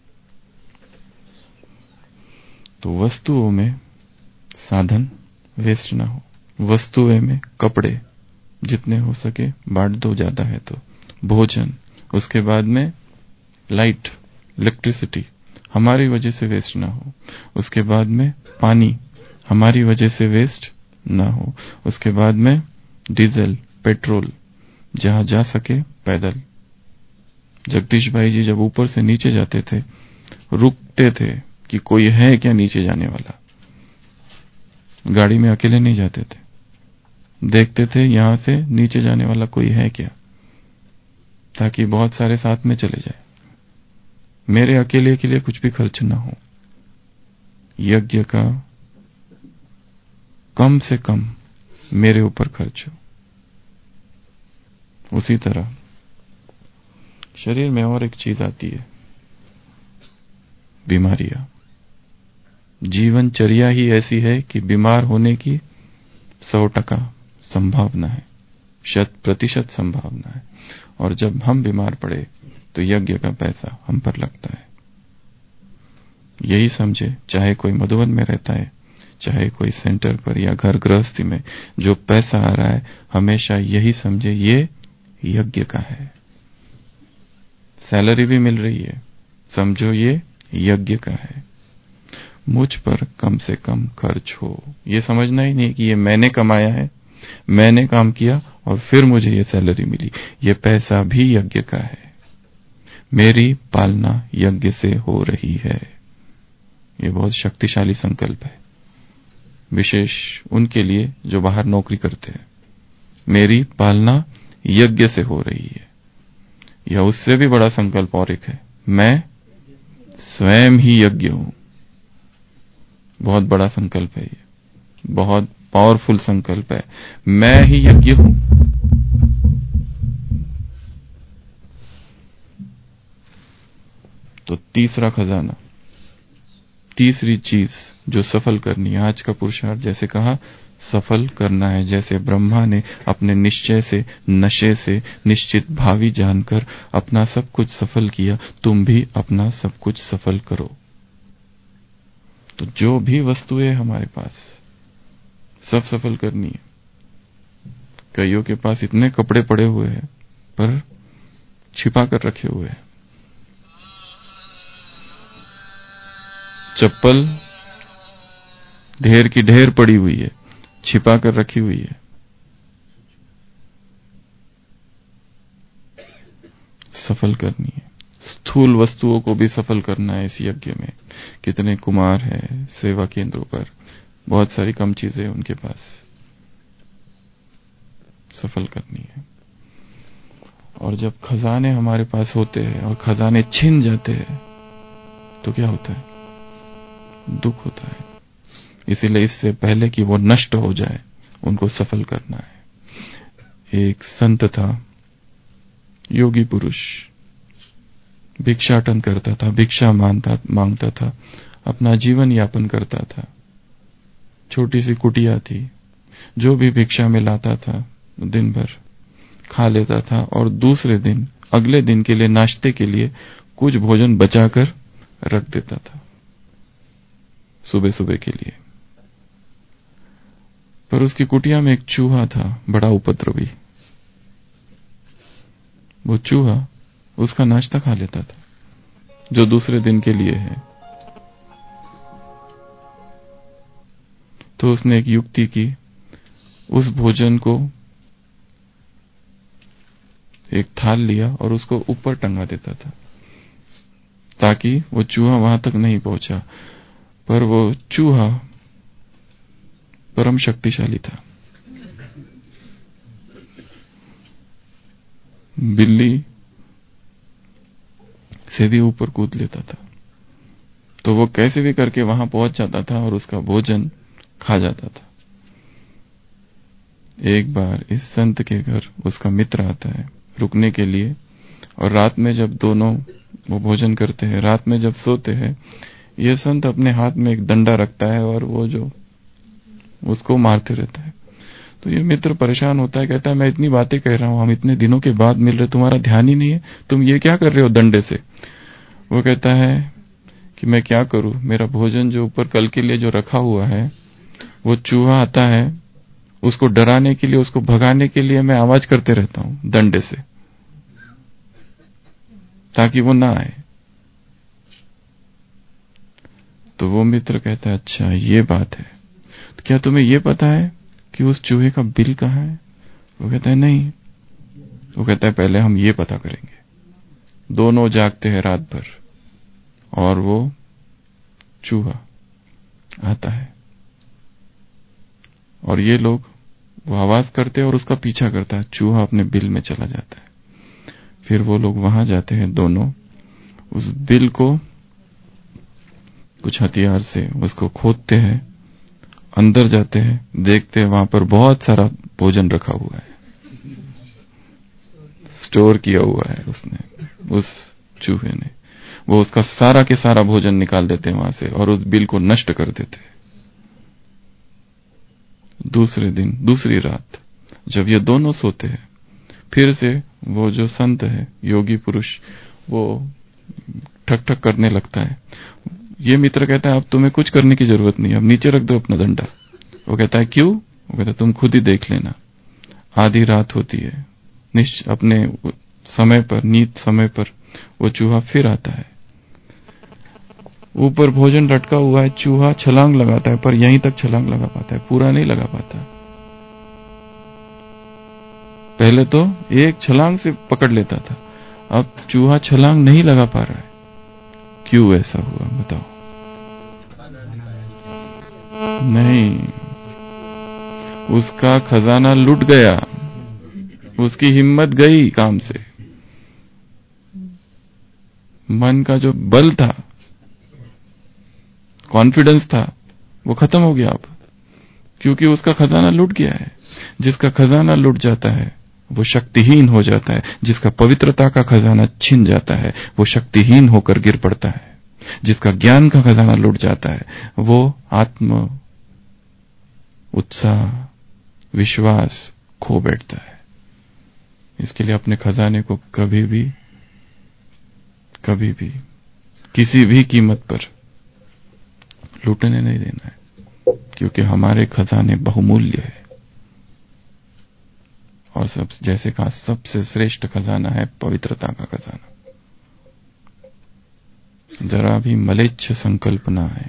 B: तो वस्तुओं में साधन वेस्ट ना हो, वस्तुएं में कपड़े जितने हो सके बांट दो, ज्यादा है तो भोजन, उसके बाद में लाइट, इलेक्ट्रिसिटी हमारी वजह से वेस्ट ना हो, उसके बाद में पानी हमारी वजह से वेस्ट ना हो, उसके बाद में डीजल, पेट्रोल, जहां जा सके पैदल। जगदीश भाई जी जब ऊपर से नीचे जाते थे रुकते थे कि कोई है क्या नीचे जाने वाला। गाड़ी में अकेले नहीं जाते थे, देखते थे यहां से नीचे जाने वाला कोई है क्या, ताकि बहुत सारे साथ में चले जाए, मेरे अकेले के लिए कुछ भी खर्च ना हो। यज्ञ का कम से कम मेरे ऊपर खर्च हो। उसी तरह शरीर में और एक चीज आती है, बीमारियां। जीवनचर्या ही ऐसी है कि बीमार होने की 100% संभावना है, 100% संभावना है। और जब हम बीमार पड़े तो यज्ञ का पैसा हम पर लगता है। यही समझे, चाहे कोई मधुबन में रहता है, चाहे कोई सेंटर पर या घर गृहस्थी में जो पैसा आ रहा है, हमेशा यही समझे ये यज्ञ का है। सैलरी भी मिल रही है, समझो ये यज्ञ का है। मुझ पर कम से कम खर्च हो, ये समझना ही नहीं कि ये मैंने कमाया है, मैंने काम किया और फिर मुझे ये सैलरी मिली। ये पैसा भी यज्ञ का है, मेरी पालना यज्ञ से हो रही है। ये बहुत शक्तिशाली संकल्प है, विशेष उनके लिए जो बाहर नौकरी करते हैं। मेरी पालना यज्ञ से हो रही है। या उससे भी बड़ा संकल्प और एक है, मैं स्वयं ही यज्ञ हूं। बहुत बड़ा संकल्प है ये, बहुत पावरफुल संकल्प है। मैं ही यज्ञ हूं। तो तीसरा खजाना, तीसरी चीज जो सफल करनी है, आज का पुरुषार्थ जैसे कहा सफल करना है। जैसे ब्रह्मा ने अपने निश्चय से, नशे से निश्चित भावी जानकर अपना सब कुछ सफल किया, तुम भी अपना सब कुछ सफल करो। तो जो भी वस्तुएं हमारे पास, सब सफल करनी है। कईयों के पास इतने कपड़े पड़े हुए हैं पर छिपा कर रखे हुए हैं। चप्पल ढेर की ढेर पड़ी हुई है, छिपा कर रखी हुई है। सफल करनी है, स्थूल वस्तुओं को भी सफल करना है इस यज्ञ में। कितने कुमार हैं सेवा केंद्रों पर, बहुत सारी कम चीजें उनके पास, सफल करनी है। और जब खजाने हमारे पास होते हैं और खजाने छिन जाते हैं तो क्या होता है? दुख होता है। इसीलिए इससे पहले कि वो नष्ट हो जाए, उनको सफल करना है। एक संत था, योगी पुरुष, भिक्षाटन करता था, भिक्षा मांगता था, अपना जीवन यापन करता था। छोटी सी कुटिया थी, जो भी भिक्षा में लाता था दिन भर खा लेता था और दूसरे दिन, अगले दिन के लिए नाश्ते के लिए कुछ भोजन बचाकर रख देता था, सुबह सुबह के लिए। पर उसकी कुटिया में एक चूहा था, बड़ा उपद्रवी। वो चूहा उसका नाश्ता खा लेता था जो दूसरे दिन के लिए है। तो उसने एक युक्ति की, उस भोजन को एक थाल लिया और उसको ऊपर टंगा देता था ताकि वो चूहा वहां तक नहीं पहुंचा। पर वो चूहा परम शक्तिशाली था। बिल्ली से भी ऊपर कूद लेता था, तो वो कैसे भी करके वहां पहुंच जाता था और उसका भोजन खा जाता था। एक बार इस संत के घर उसका मित्र आता है रुकने के लिए, और रात में जब दोनों वो भोजन करते हैं, रात में जब सोते हैं, ये संत अपने हाथ में एक डंडा रखता है और वो जो उसको मारते रहता है। तो ये मित्र परेशान होता है, कहता है मैं इतनी बातें कह रहा हूं, हम इतने दिनों के बाद मिल रहे, तुम्हारा ध्यान ही नहीं है, तुम ये क्या कर रहे हो डंडे से? वो कहता है कि मैं क्या करूं, मेरा भोजन जो ऊपर कल के लिए जो रखा हुआ है, वो चूहा आता है, उसको डराने के लिए, उसको भगाने के लिए मैं आवाज करते रहता हूं डंडे से ताकि वो ना आए। तो वो मित्र कहता है अच्छा ये बात है, तो क्या तुम्हें ये पता है कि उस चूहे का बिल कहाँ है? वो कहता है नहीं। वो कहता है पहले हम ये पता करेंगे। दोनों जागते हैं रात भर और वो चूहा आता है और ये लोग वो आवाज करते हैं और उसका पीछा करता है। चूहा अपने बिल में चला जाता है। फिर वो लोग वहां जाते हैं, दोनों उस बिल को कुछ हथियार से उसको खोदते हैं, अंदर जाते हैं, देखते हैं वहां पर बहुत सारा भोजन रखा हुआ है, स्टोर किया हुआ है उसने, उस चूहे ने। वो उसका सारा के सारा भोजन निकाल देते हैं वहां से और उस बिल को नष्ट कर देते हैं। दूसरे दिन, दूसरी रात जब ये दोनों सोते हैं, फिर से वो जो संत है, योगी पुरुष, वो ठक ठक करने लगता है। ये मित्र कहता है अब तुम्हें कुछ करने की जरूरत नहीं, अब नीचे रख दो अपना डंडा। वो कहता है क्यों? वो कहता है तुम खुद ही देख लेना, आधी रात होती है, अपने समय पर, नीत समय पर वो चूहा फिर आता है। ऊपर भोजन लटका हुआ है, चूहा छलांग लगाता है, पर यहीं तक छलांग लगा पाता है, पूरा नहीं लगा पाता। पहले तो एक छलांग से पकड़ लेता था, अब चूहा छलांग नहीं लगा पा रहा है। क्यों ऐसा हुआ बताओ? नहीं, उसका खजाना लुट गया, उसकी हिम्मत गई काम से, मन का जो बल था, कॉन्फिडेंस था, वो खत्म हो गया अब, क्योंकि उसका खजाना लुट गया है। जिसका खजाना लुट जाता है वो शक्तिहीन हो जाता है, जिसका पवित्रता का खजाना छिन जाता है वो शक्तिहीन होकर गिर पड़ता है, जिसका ज्ञान का खजाना लुट जाता है वो आत्म उत्साह, विश्वास खो बैठता है। इसके लिए अपने खजाने को कभी भी किसी भी कीमत पर लूटने नहीं देना है, क्योंकि हमारे खजाने बहुमूल्य है। और सब जैसे कहा, सबसे श्रेष्ठ खजाना है पवित्रता का खजाना। जरा भी मलेच्छ संकल्पना है,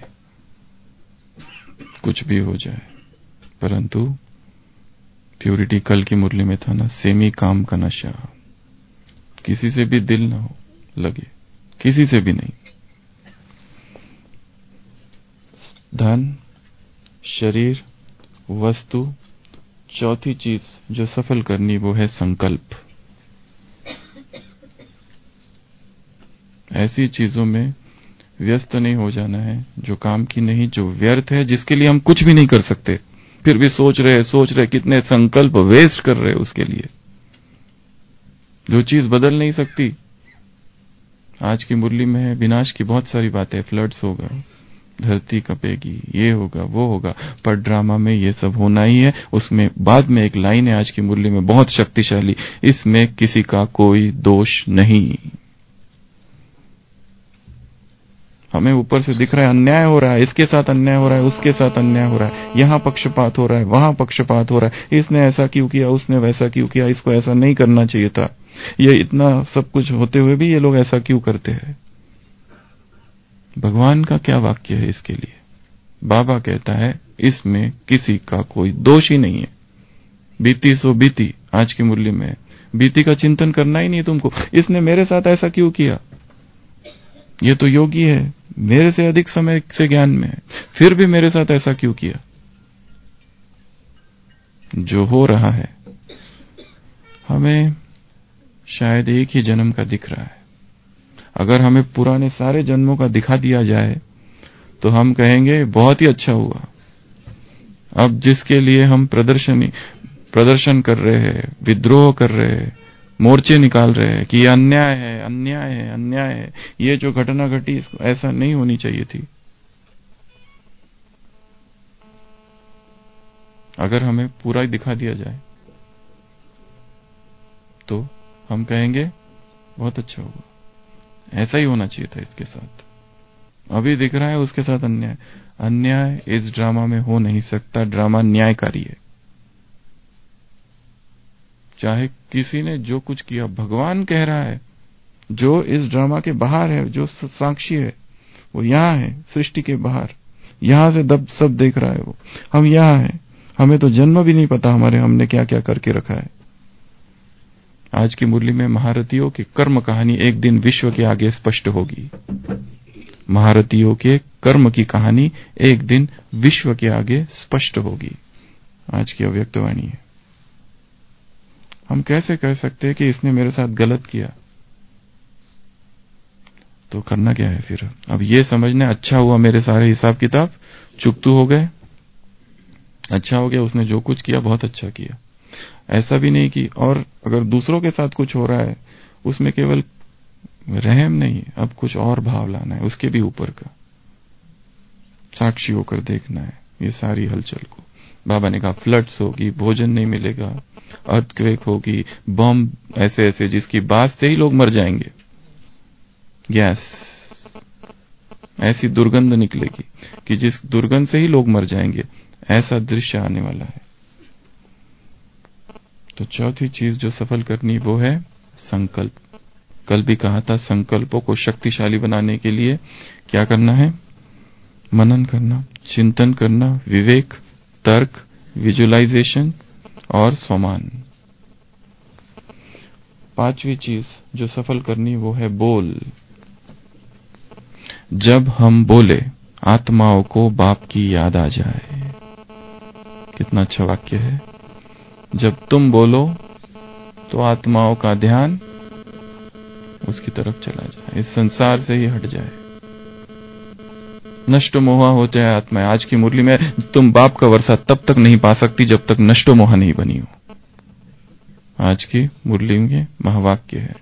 B: कुछ भी हो जाए, परंतु प्यूरिटी, कल की मुरली में था ना, सेमी काम का नशा, किसी से भी दिल ना हो लगे, किसी से भी नहीं। धन, शरीर, वस्तु, चौथी चीज जो सफल करनी वो है संकल्प। ऐसी चीजों में व्यस्त नहीं हो जाना है जो काम की नहीं, जो व्यर्थ है, जिसके लिए हम कुछ भी नहीं कर सकते, फिर भी सोच रहे कितने संकल्प वेस्ट कर रहे उसके लिए, जो चीज बदल नहीं सकती। आज की मुरली में है विनाश की बहुत सारी बातें, फ्लड्स होगा, धरती कपेगी, ये होगा वो होगा, पर ड्रामा में ये सब होना ही है। उसमें बाद में एक लाइन है आज की मुरली में बहुत शक्तिशाली, इसमें किसी का कोई दोष नहीं। हमें ऊपर से दिख रहा है अन्याय हो रहा है, इसके साथ अन्याय हो रहा है, उसके साथ अन्याय हो रहा है, यहां पक्षपात हो रहा है, वहां पक्षपात हो रहा है, इसने ऐसा क्यों किया, उसने वैसा क्यों किया, इसको ऐसा नहीं करना चाहिए था, ये इतना सब कुछ होते हुए भी ये लोग ऐसा क्यों करते हैं। भगवान का क्या वाक्य है इसके लिए? बाबा कहता है इसमें किसी का कोई दोष ही नहीं है। बीती सो बीती, आज की मुरली में बीती का चिंतन करना ही नहीं तुमको, इसने मेरे साथ ऐसा क्यों किया, ये तो योगी है, मेरे से अधिक समय से ज्ञान में है, फिर भी मेरे साथ ऐसा क्यों किया। जो हो रहा है हमें शायद एक ही जन्म का दिख रहा है, अगर हमें पुराने सारे जन्मों का दिखा दिया जाए तो हम कहेंगे बहुत ही अच्छा हुआ। अब जिसके लिए हम प्रदर्शन कर रहे हैं, विद्रोह कर रहे हैं, मोर्चे निकाल रहे हैं कि ये अन्याय है, अन्याय है, अन्याय है, ये जो घटना घटी ऐसा नहीं होनी चाहिए थी, अगर हमें पूरा ही दिखा दिया जाए तो हम कहेंगे बहुत अच्छा हुआ, ऐसा ही होना चाहिए था इसके साथ। अभी दिख रहा है उसके साथ अन्याय। अन्याय इस ड्रामा में हो नहीं सकता, ड्रामा न्यायकारी है। चाहे किसी ने जो कुछ किया, भगवान कह रहा है जो इस ड्रामा के बाहर है, जो साक्षी है वो यहां है, सृष्टि के बाहर, यहां से दब सब देख रहा है वो, हम यहां हैं, हमें तो जन्म भी नहीं पता हमने क्या क्या करके रखा है। आज की मुरली में महारथियों की कर्म कहानी एक दिन विश्व के आगे स्पष्ट होगी। महारथियों के कर्म की कहानी एक दिन विश्व के आगे स्पष्ट होगी। आज की अव्यक्तवाणी है। हम कैसे कह सकते हैं कि इसने मेरे साथ गलत किया, तो करना क्या है फिर? अब ये समझना अच्छा हुआ मेरे सारे हिसाब किताब चुकतू हो गए, अच्छा हो गया, उसने जो कुछ किया बहुत अच्छा किया, ऐसा भी नहीं कि। और अगर दूसरों के साथ कुछ हो रहा है उसमें केवल रहम नहीं, अब कुछ और भाव लाना है, उसके भी ऊपर का साक्षी होकर देखना है ये सारी हलचल को। बाबा ने कहा फ्लड्स होगी, भोजन नहीं मिलेगा, अर्थक्वेक होगी, बम ऐसे ऐसे जिसकी बात से ही लोग मर जाएंगे, गैस ऐसी दुर्गंध निकलेगी कि जिस दुर्गंध से ही लोग मर जाएंगे, ऐसा दृश्य आने वाला है। तो चौथी चीज जो सफल करनी वो है संकल्प। कल भी कहा था, संकल्पों को शक्तिशाली बनाने के लिए क्या करना है? मनन करना, चिंतन करना, विवेक, तर्क, विजुअलाइजेशन और स्वमान। पांचवी चीज जो सफल करनी वो है बोल। जब हम बोले आत्माओं को बाप की याद आ जाए। कितना अच्छा वाक्य है। जब तुम बोलो तो आत्माओं का ध्यान उसकी तरफ चला जाए, इस संसार से ही हट जाए। नष्ट मोहा हो जाए आत्मा। आज की मुरली में तुम बाप का वर्षा तब तक नहीं पा सकती जब तक नष्ट मोहा नहीं बनी हो। आज की मुरली में महावाक्य है।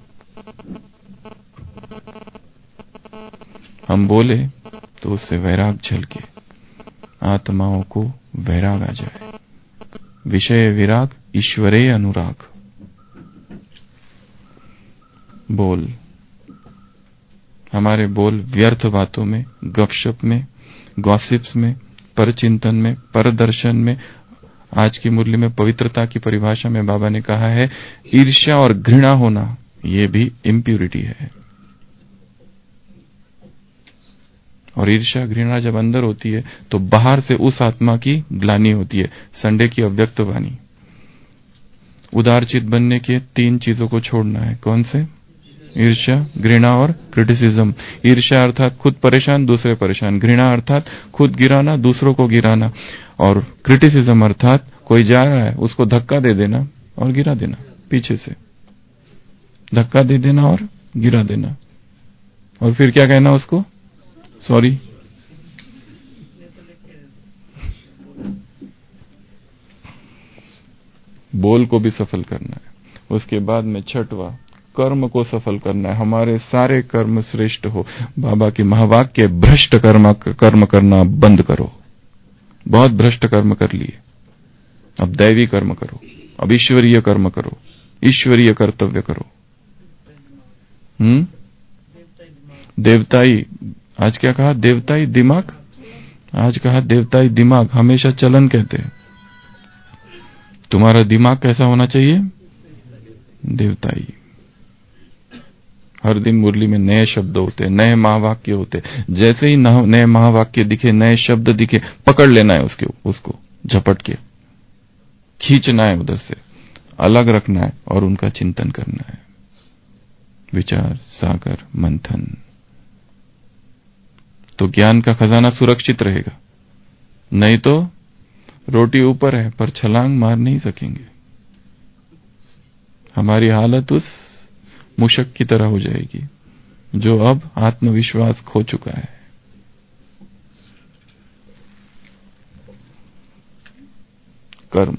B: हम बोले तो उससे वैराग झलके, आत्माओं को वैराग आ जाए। विषय विराग, ईश्वरे अनुराग। बोल, हमारे बोल व्यर्थ बातों में, गपशप में, गॉसिप्स में, परचिंतन में, परदर्शन में। आज की मुरली में पवित्रता की परिभाषा में बाबा ने कहा है, ईर्ष्या और घृणा होना ये भी इम्प्यूरिटी है। और ईर्ष्या घृणा जब अंदर होती है तो बाहर से उस आत्मा की ग्लानि होती है। संडे की अव्यक्त वाणी, उदारचित बनने के 3 चीजों को छोड़ना है। कौन से? ईर्ष्या, घृणा और क्रिटिसिज्म। ईर्ष्या अर्थात खुद परेशान, दूसरे परेशान। घृणा अर्थात खुद गिराना, दूसरों को गिराना। और क्रिटिसिज्म अर्थात कोई जा रहा है उसको धक्का दे देना और गिरा देना, पीछे से धक्का दे देना और गिरा देना, और फिर क्या कहना उसको? सॉरी। बोल को भी सफल करना है। उसके बाद में छठवां, कर्म को सफल करना है। हमारे सारे कर्म श्रेष्ठ हो। बाबा की महावाक्य, भ्रष्ट कर्म करना बंद करो। बहुत भ्रष्ट कर्म कर लिए, अब दैवी कर्म करो, अब ईश्वरीय कर्म करो, ईश्वरीय कर्तव्य करो। देवताई, आज क्या कहा? देवताई दिमाग। आज कहा देवताई दिमाग। हमेशा चलन कहते हैं। तुम्हारा दिमाग कैसा होना चाहिए? देवताई। हर दिन मुरली में नए शब्द होते हैं, नए महावाक्य होते हैं। जैसे ही नए महावाक्य दिखे, नए शब्द दिखे, पकड़ लेना है उसको झपट के खींचना है, उधर से अलग रखना है और उनका चिंतन करना है। विचार सागर मंथन, तो ज्ञान का खजाना सुरक्षित रहेगा। नहीं तो रोटी ऊपर है पर छलांग मार नहीं सकेंगे। हमारी हालत उस मूषक की तरह हो जाएगी जो अब आत्मविश्वास खो चुका है। कर्म,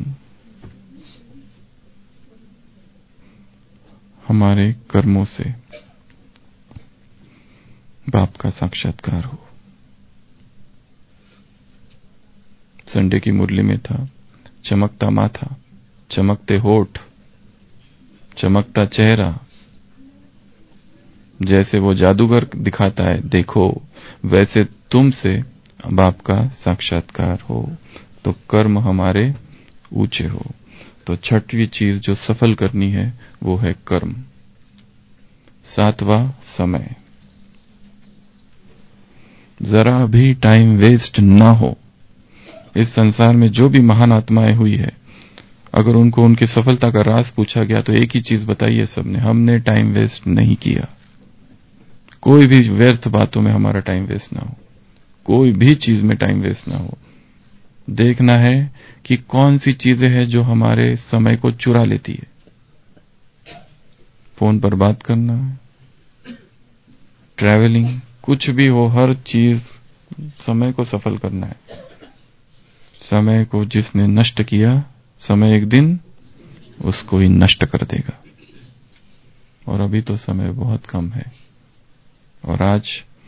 B: हमारे कर्मों से बाप का साक्षात्कार हो। संडे की मुरली में था, चमकता माथा, चमकते होठ, चमकता चेहरा, जैसे वो जादूगर दिखाता है, देखो वैसे तुमसे बाप का साक्षात्कार हो। तो कर्म हमारे ऊंचे हो। तो छठवीं चीज जो सफल करनी है वो है कर्म। सातवां, समय। जरा भी टाइम वेस्ट ना हो। इस संसार में जो भी महान आत्माएं हुई है, अगर उनको उनकी सफलता का राज पूछा गया तो एक ही चीज बताइए सबने, हमने टाइम वेस्ट नहीं किया। कोई भी व्यर्थ बातों में हमारा टाइम वेस्ट ना हो, कोई भी चीज में टाइम वेस्ट ना हो। देखना है कि कौन सी चीजें हैं जो हमारे समय को चुरा लेती है। फोन पर बात करना, ट्रैवलिंग, कुछ भी हो, हर चीज समय को सफल करना है। समय को जिसने नष्ट किया, समय एक दिन उसको ही नष्ट कर देगा। और अभी तो समय बहुत कम है। और आज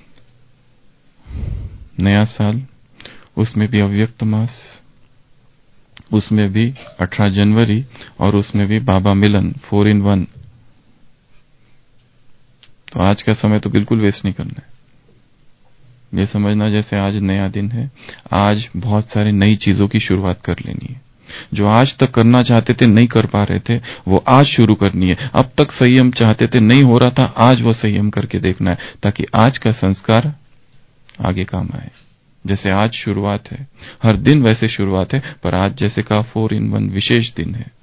B: नया साल, उसमें भी अव्यक्त मास, उसमें भी 18 जनवरी और उसमें भी बाबा मिलन, 4 in 1। तो आज का समय तो बिल्कुल वेस्ट नहीं करना है। ये समझना जैसे आज नया दिन है, आज बहुत सारी नई चीजों की शुरुआत कर लेनी है। जो आज तक करना चाहते थे, नहीं कर पा रहे थे, वो आज शुरू करनी है। अब तक संयम चाहते थे, नहीं हो रहा था, आज वो संयम करके देखना है, ताकि आज का संस्कार आगे काम आए। जैसे आज शुरुआत है, हर दिन वैसे शुरुआत है, पर आज जैसे कहा 4 in 1 विशेष दिन है।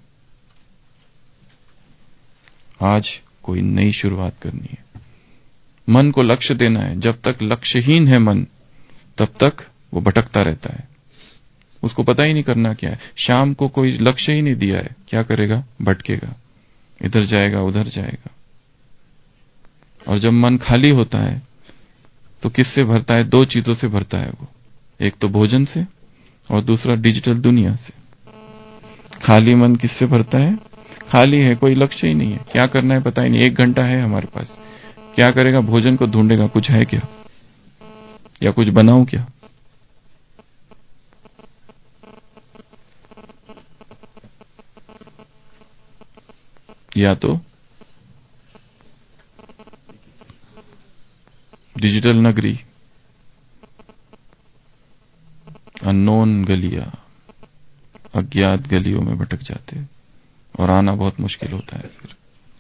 B: आज कोई नई शुरुआत करनी है। मन को लक्ष्य देना है। जब तक लक्ष्यहीन है मन, तब तक वो भटकता रहता है, उसको पता ही नहीं करना क्या है। शाम को कोई लक्ष्य ही नहीं दिया है, क्या करेगा? भटकेगा, इधर जाएगा, उधर जाएगा। और जब मन खाली होता है तो किससे भरता है? 2 चीजों से भरता है वो, एक तो भोजन से और दूसरा डिजिटल दुनिया से। खाली मन किससे भरता है? खाली है, कोई लक्ष्य ही नहीं है, क्या करना है पता ही नहीं। 1 घंटा है हमारे पास, क्या करेगा? भोजन को ढूंढेगा, कुछ है क्या, या कुछ बनाऊं क्या? या तो डिजिटल नगरी, अननोन गलियां, अज्ञात गलियों में भटक जाते और आना बहुत मुश्किल होता है फिर।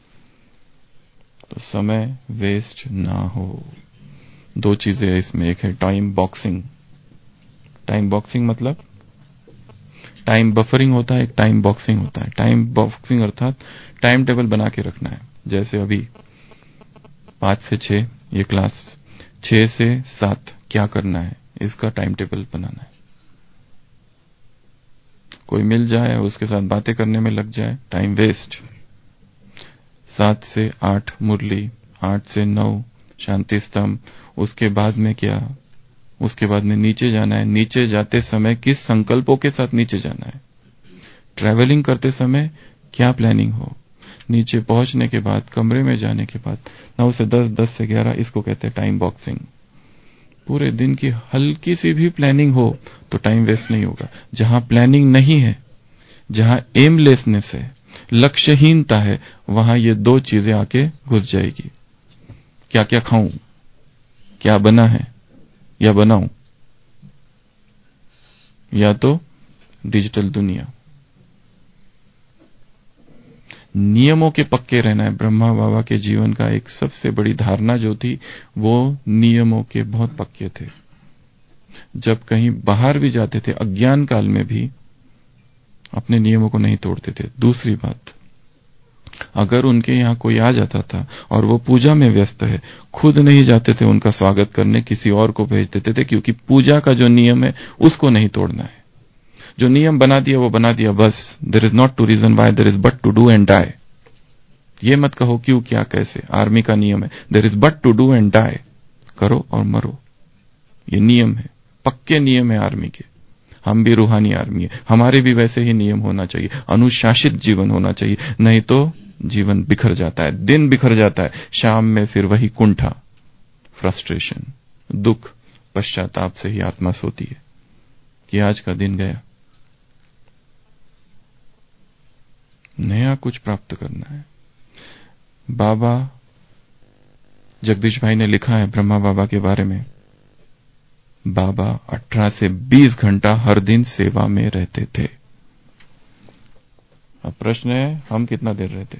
B: तो समय वेस्ट ना हो। 2 चीजें है इसमें, एक है टाइम बॉक्सिंग। टाइम बॉक्सिंग मतलब टाइम बफरिंग होता है, एक टाइम बॉक्सिंग होता है। टाइम बॉक्सिंग अर्थात टाइम टेबल बना के रखना है। जैसे अभी 5 से 6 ये क्लास, 6 से 7 क्या करना है, इसका टाइम टेबल बनाना है। कोई मिल जाए, उसके साथ बातें करने में लग जाए, टाइम वेस्ट। 7 से 8 मुरली, 8 से 9 शांति स्तंभ। उसके बाद में क्या? उसके बाद में नीचे जाना है। नीचे जाते समय किस संकल्पों के साथ नीचे जाना है? ट्रैवलिंग करते समय क्या प्लानिंग हो? नीचे पहुंचने के बाद, कमरे में जाने के बाद 9 से 10, 10 से 11, इसको कहते हैं टाइम बॉक्सिंग। पूरे दिन की हल्की सी भी प्लानिंग हो तो टाइम वेस्ट नहीं होगा। जहां प्लानिंग नहीं है, जहां एमलेसनेस है, लक्ष्यहीनता है, वहां ये 2 चीजें आके घुस जाएगी। क्या क्या खाऊं, क्या बना है या बनाऊं, या तो डिजिटल दुनिया। नियमों के पक्के रहना है। ब्रह्मा बाबा के जीवन का एक सबसे बड़ी धारणा जो थी, वो नियमों के बहुत पक्के थे। जब कहीं बाहर भी जाते थे, अज्ञान काल में भी अपने नियमों को नहीं तोड़ते थे। दूसरी बात, अगर उनके यहां कोई आ जाता था और वो पूजा में व्यस्त है, खुद नहीं जाते थे उनका स्वागत करने, किसी और को भेज देते थे, क्योंकि पूजा का जो नियम है उसको नहीं तोड़ना है। जो नियम बना दिया वो बना दिया, बस। There is not to reason why, there is but to do and die. ये मत कहो क्यों, क्या, कैसे। आर्मी का नियम है, there is but to do and die. करो और मरो, ये नियम है, पक्के नियम है आर्मी के। हम भी रूहानी आर्मी है, हमारे भी वैसे ही नियम होना चाहिए, अनुशासित जीवन होना चाहिए। नहीं तो जीवन बिखर जाता है, दिन बिखर जाता है। शाम में फिर वही कुंठा, फ्रस्ट्रेशन, दुख, पश्चाताप से ही आत्मा सोती है कि आज का दिन गया। नया कुछ प्राप्त करना है। बाबा जगदीश भाई ने लिखा है ब्रह्मा बाबा के बारे में, बाबा 18 से 20 घंटा हर दिन सेवा में रहते थे। अब प्रश्न है, हम कितना देर रहते?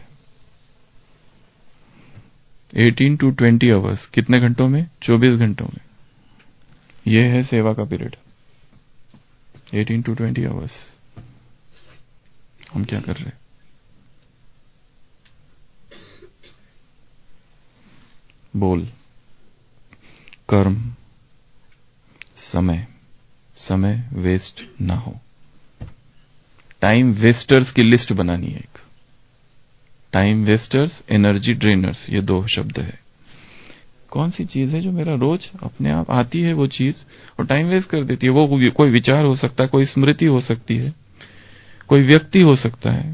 B: 18 to 20 आवर्स। कितने घंटों में? 24 घंटों में। यह है सेवा का पीरियड, 18 to 20 आवर्स। हम क्या कर रहे हैं? बोल, कर्म, समय, समय वेस्ट ना हो। टाइम वेस्टर्स की लिस्ट बनानी है एक। टाइम वेस्टर्स, एनर्जी ड्रेनर्स, ये 2 शब्द है। कौन सी चीज है जो मेरा रोज अपने आप आती है वो चीज और टाइम वेस्ट कर देती है? वो कोई विचार हो सकता है, कोई स्मृति हो सकती है, कोई व्यक्ति हो सकता है।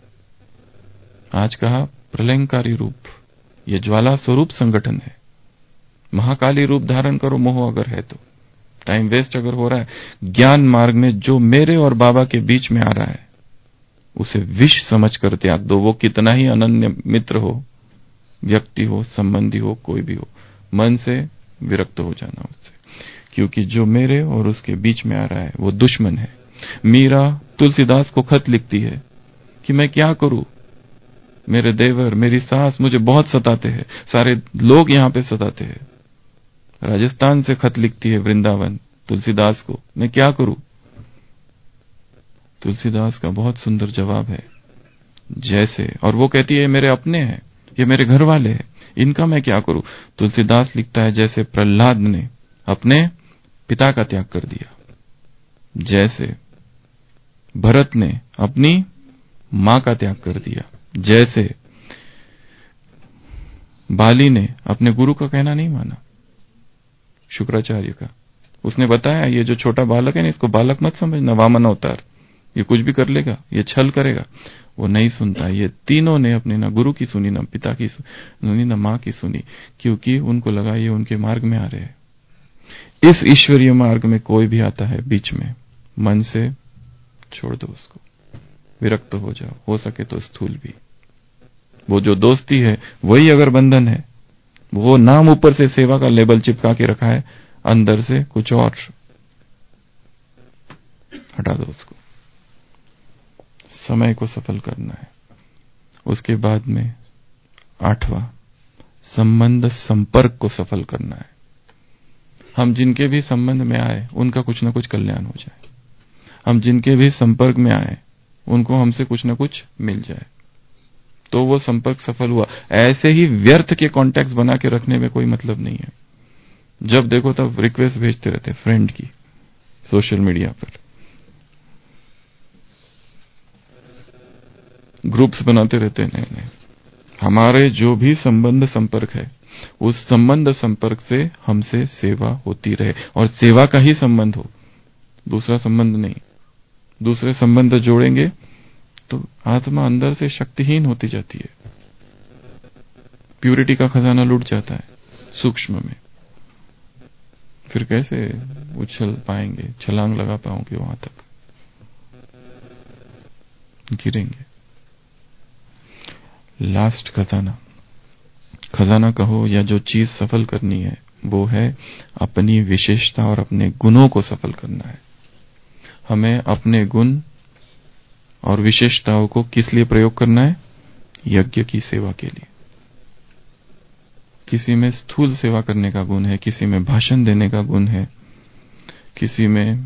B: आज कहा प्रलयंकारी रूप, ये ज्वाला स्वरूप संगठन है। महाकाली रूप धारण करो मोह अगर है तो। टाइम वेस्ट अगर हो रहा है ज्ञान मार्ग में, जो मेरे और बाबा के बीच में आ रहा है, उसे विष समझ कर त्याग दो। वो कितना ही अनन्य मित्र हो, व्यक्ति हो, संबंधी हो, कोई भी हो, मन से विरक्त हो जाना उससे, क्योंकि जो मेरे और उसके बीच में आ रहा है वो दुश्मन है। मीरा तुलसीदास को खत लिखती है कि मैं क्या करूं, मेरे देवर मेरी सास मुझे बहुत सताते हैं, सारे लोग यहां पे सताते हैं। राजस्थान से खत लिखती है वृंदावन तुलसीदास को, मैं क्या करूं। तुलसीदास का बहुत सुंदर जवाब है, जैसे, और वो कहती है मेरे अपने हैं, ये मेरे घर वाले हैं, इनका मैं क्या करूं। तुलसीदास लिखता है जैसे प्रहलाद ने अपने पिता का त्याग कर दिया, जैसे भरत ने अपनी मां का त्याग कर दिया, जैसे बाली ने अपने गुरु का कहना नहीं माना, शुक्राचार्य का। उसने बताया ये जो छोटा बालक है ना, इसको बालक मत समझना, वामन अवतार, ये कुछ भी कर लेगा, ये छल करेगा। वो नहीं सुनता। ये तीनों ने अपने ना गुरु की सुनी, ना पिता की सुनी, ना मां की सुनी, क्योंकि उनको लगा ये उनके मार्ग में आ रहे हैं। इस ईश्वरीय मार्ग में कोई भी आता है बीच में, मन से छोड़ दो उसको, विरक्त हो जाओ, हो सके तो स्थूल भी। वो जो दोस्ती है वही अगर बंधन है, वो नाम ऊपर से सेवा का लेबल चिपका के रखा है, अंदर से कुछ और, हटा दो उसको। समय को सफल करना है। उसके बाद में 8वां, संबंध संपर्क को सफल करना है। हम जिनके भी संबंध में आए उनका कुछ ना कुछ कल्याण हो जाए, हम जिनके भी संपर्क में आए उनको हमसे कुछ ना कुछ मिल जाए, तो वो संपर्क सफल हुआ। ऐसे ही व्यर्थ के कॉन्टैक्ट्स बना के रखने में कोई मतलब नहीं है। जब देखो तब रिक्वेस्ट भेजते रहते फ्रेंड की सोशल मीडिया पर, ग्रुप्स बनाते रहते हैं नए नए। हमारे जो भी संबंध संपर्क है, उस संबंध संपर्क से हमसे सेवा होती रहे, और सेवा का ही संबंध हो, दूसरा संबंध नहीं। दूसरे संबंध जोड़ेंगे तो आत्मा अंदर से शक्तिहीन होती जाती है, प्यूरिटी का खजाना लूट जाता है सूक्ष्म में। फिर कैसे उछल पाएंगे, छलांग लगा पाओगे, वहां तक गिरेंगे। लास्ट खजाना, खजाना कहो या जो चीज सफल करनी है, वो है अपनी विशेषता और अपने गुणों को सफल करना है। हमें अपने गुण और विशेषताओं को किस लिए प्रयोग करना है? यज्ञ की सेवा के लिए। किसी में स्थूल सेवा करने का गुण है, किसी में भाषण देने का गुण है, किसी में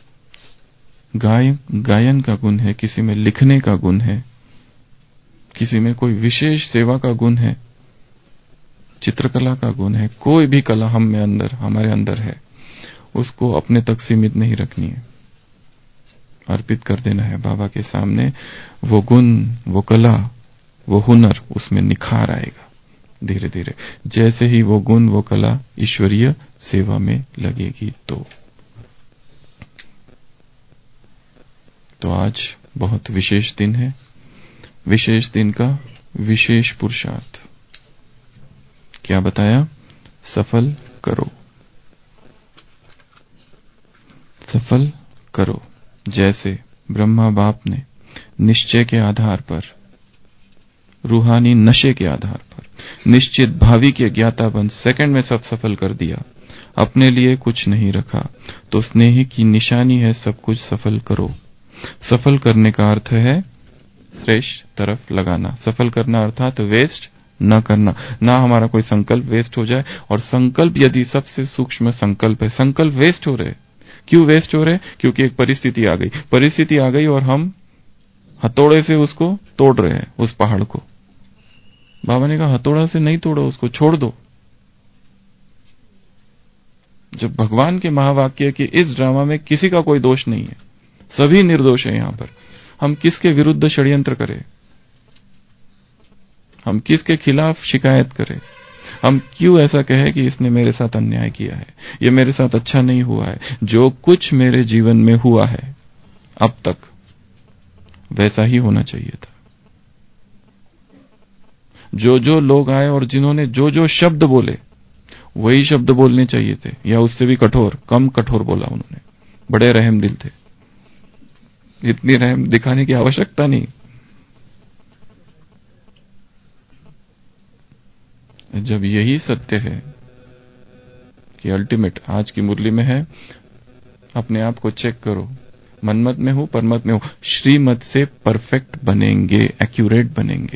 B: गायन का गुण है, किसी में लिखने का गुण है, किसी में कोई विशेष सेवा का गुण है, चित्रकला का गुण है। कोई भी कला हमारे अंदर है, उसको अपने तक सीमित नहीं रखनी है, अर्पित कर देना है बाबा के सामने। वो गुण, वो कला, वो हुनर, उसमें निखार आएगा धीरे धीरे, जैसे ही वो गुण, वो कला ईश्वरीय सेवा में लगेगी। तो आज बहुत विशेष दिन है, विशेष दिन का विशेष पुरुषार्थ क्या बताया? सफल करो, सफल करो। जैसे ब्रह्मा बाप ने निश्चय के आधार पर, रूहानी नशे के आधार पर, निश्चित भावी के ज्ञाताबन सेकंड में सब सफल कर दिया, अपने लिए कुछ नहीं रखा, तो स्नेह की निशानी है सब कुछ सफल करो। सफल करने का अर्थ है श्रेष्ठ तरफ लगाना। सफल करना अर्थात वेस्ट न करना, ना हमारा कोई संकल्प वेस्ट हो जाए। और संकल्प यदि सबसे सूक्ष्म संकल्प है, संकल्प वेस्ट हो रहे, क्यों वेस्ट हो रहे? क्योंकि एक परिस्थिति आ गई और हम हथौड़े से उसको तोड़ रहे हैं, उस पहाड़ को। बाबा ने कहा हथौड़ा से नहीं तोड़ो, उसको छोड़ दो। जब भगवान के महावाक्य कि इस ड्रामा में किसी का कोई दोष नहीं है, सभी निर्दोष है, यहां पर हम किसके विरुद्ध षड्यंत्र करें, हम किसके खिलाफ शिकायत करें, हम क्यों ऐसा कहें कि इसने मेरे साथ अन्याय किया है, ये मेरे साथ अच्छा नहीं हुआ है। जो कुछ मेरे जीवन में हुआ है अब तक, वैसा ही होना चाहिए था। जो लोग आए और जिन्होंने जो शब्द बोले, वही शब्द बोलने चाहिए थे, या उससे भी कठोर, कम कठोर बोला उन्होंने। बड़े रहम दिल थे, इतनी रहम दिखाने की आवश्यकता नहीं। जब यही सत्य है कि अल्टीमेट आज की मुरली में है, अपने आप को चेक करो, मनमत में हो परमत में हो, श्रीमत से परफेक्ट बनेंगे, एक्यूरेट बनेंगे।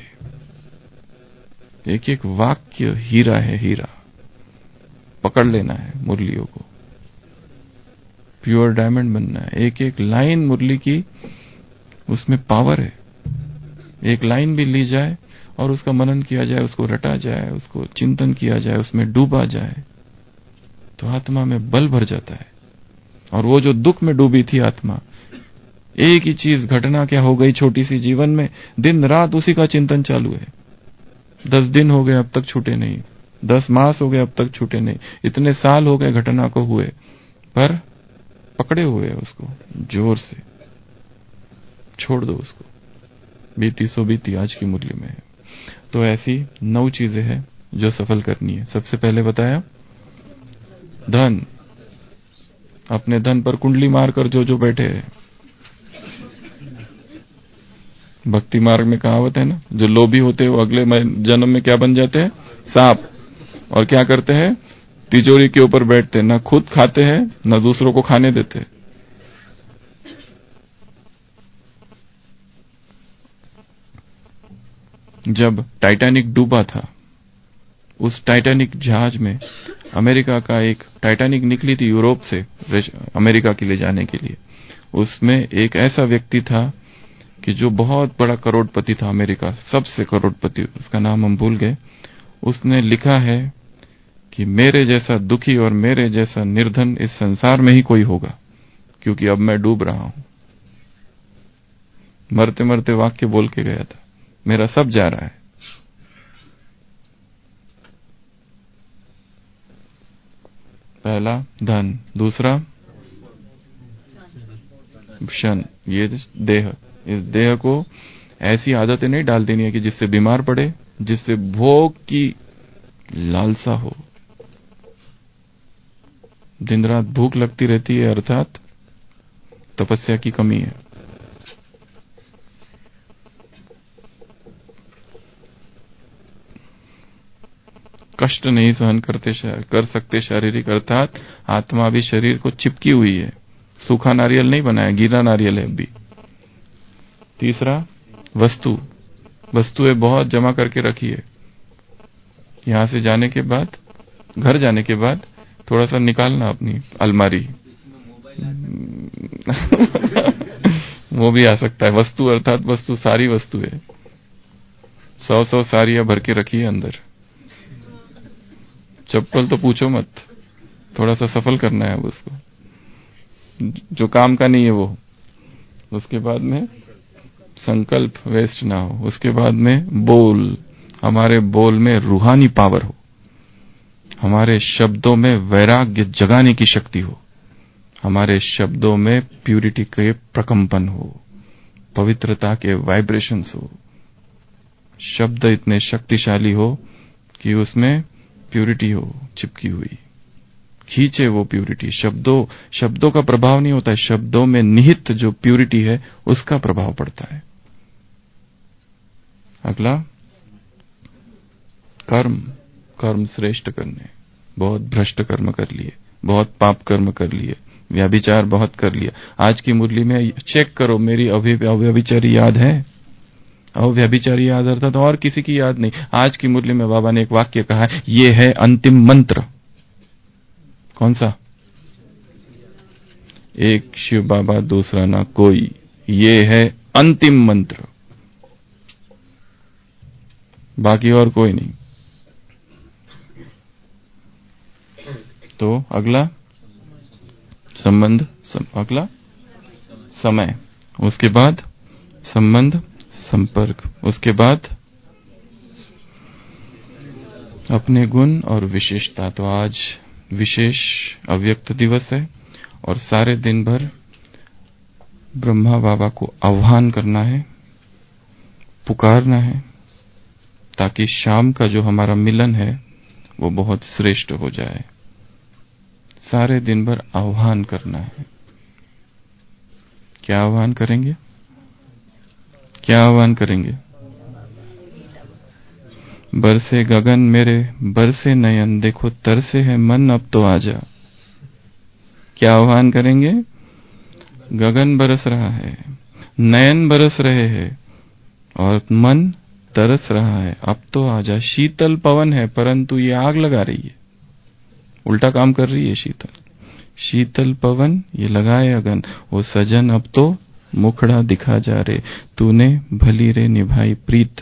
B: एक एक वाक्य हीरा है, हीरा पकड़ लेना है मुरलियों को, प्योर डायमंड बनना है। एक एक लाइन मुरली की उसमें पावर है। एक लाइन भी ली जाए और उसका मनन किया जाए, उसको रटा जाए, उसको चिंतन किया जाए, उसमें डूबा जाए, तो आत्मा में बल भर जाता है। और वो जो दुख में डूबी थी आत्मा, एक ही चीज, घटना क्या हो गई छोटी सी जीवन में, दिन रात उसी का चिंतन चालू है। 10 दिन हो गए अब तक छूटे नहीं, 10 मास हो गए अब तक छूटे नहीं, इतने साल हो गए घटना को हुए, पर पकड़े हुए है उसको जोर से। छोड़ दो उसको, बीती सो बीती आज की मुरली में है। तो ऐसी 9 चीजें हैं जो सफल करनी है। सबसे पहले बताया धन, अपने धन पर कुंडली मारकर जो बैठे हैं। भक्ति मार्ग में कहावत है ना, जो लोभी होते हैं वो अगले जन्म में क्या बन जाते हैं? सांप। और क्या करते हैं? तिजोरी के ऊपर बैठते हैं, ना खुद खाते हैं ना दूसरों को खाने देते हैं। जब टाइटैनिक डूबा था, उस टाइटैनिक जहाज में अमेरिका का एक टाइटैनिक निकली थी यूरोप से अमेरिका के लिए जाने के लिए। उसमें एक ऐसा व्यक्ति था कि जो बहुत बड़ा करोड़पति था, अमेरिका सबसे करोड़पति, उसका नाम हम भूल गए। उसने लिखा है कि मेरे जैसा दुखी और मेरे जैसा निर्धन इस संसार में ही कोई होगा, क्योंकि अब मैं डूब रहा हूं। मरते मरते वाक्य बोल के गया था, मेरा सब जा रहा है। पहला धन, दूसरा क्षण, ये देह। इस देह को ऐसी आदतें नहीं डाल देनी है कि जिससे बीमार पड़े, जिससे भोग की लालसा हो, दिन रात भूख लगती रहती है, अर्थात तपस्या की कमी है। कष्ट नहीं सहन कर सकते शारीरिक, अर्थात आत्मा भी शरीर को चिपकी हुई है, सूखा नारियल नहीं बनाया, गीला नारियल है अभी। तीसरा वस्तुएं बहुत जमा करके रखी है, यहां से जाने के बाद, घर जाने के बाद थोड़ा सा निकालना अपनी अलमारी वो भी आ सकता है। वस्तु अर्थात वस्तु, सारी वस्तु है, 100 साड़ियां भर के रखी है अंदर। चप्पल तो पूछो मत, थोड़ा सा सफल करना है अब उसको, जो काम का नहीं है वो। उसके बाद में संकल्प वेस्ट ना हो। उसके बाद में बोल, हमारे बोल में रूहानी पावर हो, हमारे शब्दों में वैराग्य जगाने की शक्ति हो, हमारे शब्दों में प्यूरिटी के प्रकंपन हो, पवित्रता के वाइब्रेशंस हो। शब्द इतने शक्तिशाली हो कि उसमें प्यूरिटी हो चिपकी हुई, खींचे वो प्यूरिटी। शब्दों का प्रभाव नहीं होता है, शब्दों में निहित जो प्यूरिटी है उसका प्रभाव पड़ता है। अगला कर्म श्रेष्ठ करने। बहुत भ्रष्ट कर्म कर लिए, बहुत पाप कर्म कर लिए, व्यभिचार बहुत कर लिया। आज की मुरली में चेक करो, मेरी अव्यभिचारी याद है? अव्यभिचारी याद अर्थात और किसी की याद नहीं। आज की मुरली में बाबा ने एक वाक्य कहा है, ये है अंतिम मंत्र। कौन सा? एक शिव बाबा दूसरा ना कोई, ये है अंतिम मंत्र, बाकी और कोई नहीं। तो अगला संबंध, अगला समय, उसके बाद संबंध संपर्क, उसके बाद अपने गुण और विशेषता। तो आज विशेष अव्यक्त दिवस है और सारे दिन भर ब्रह्मा बाबा को आह्वान करना है, पुकारना है, ताकि शाम का जो हमारा मिलन है वो बहुत श्रेष्ठ हो जाए। सारे दिन भर आह्वान करना है। क्या आह्वान करेंगे? क्या आह्वान करेंगे? बरसे गगन मेरे बरसे नयन, देखो तरसे है मन अब तो आजा। क्या आह्वान करेंगे? गगन बरस रहा है, नयन बरस रहे हैं और मन तरस रहा है, अब तो आजा। शीतल पवन है परंतु ये आग लगा रही है, उल्टा काम कर रही है। शीतल पवन ये लगाए अगन, वो सजन अब तो मुखड़ा दिखा जा रे। तूने भली रे निभाई प्रीत,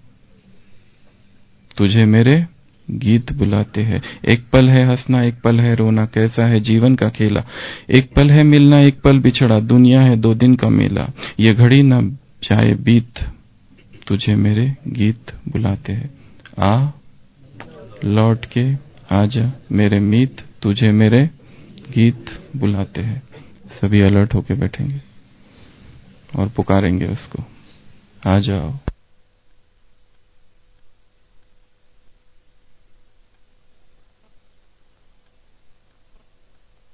B: तुझे मेरे गीत बुलाते हैं। एक पल है हंसना एक पल है रोना, कैसा है जीवन का खेला। एक पल है मिलना एक पल बिछड़ा, दुनिया है 2 दिन का मेला। ये घड़ी न जाए बीत, तुझे मेरे गीत बुलाते हैं। आ लौट के आजा मेरे मीत, तुझे मेरे गीत बुलाते हैं। सभी अलर्ट होके बैठेंगे और पुकारेंगे उसको, आ जाओ।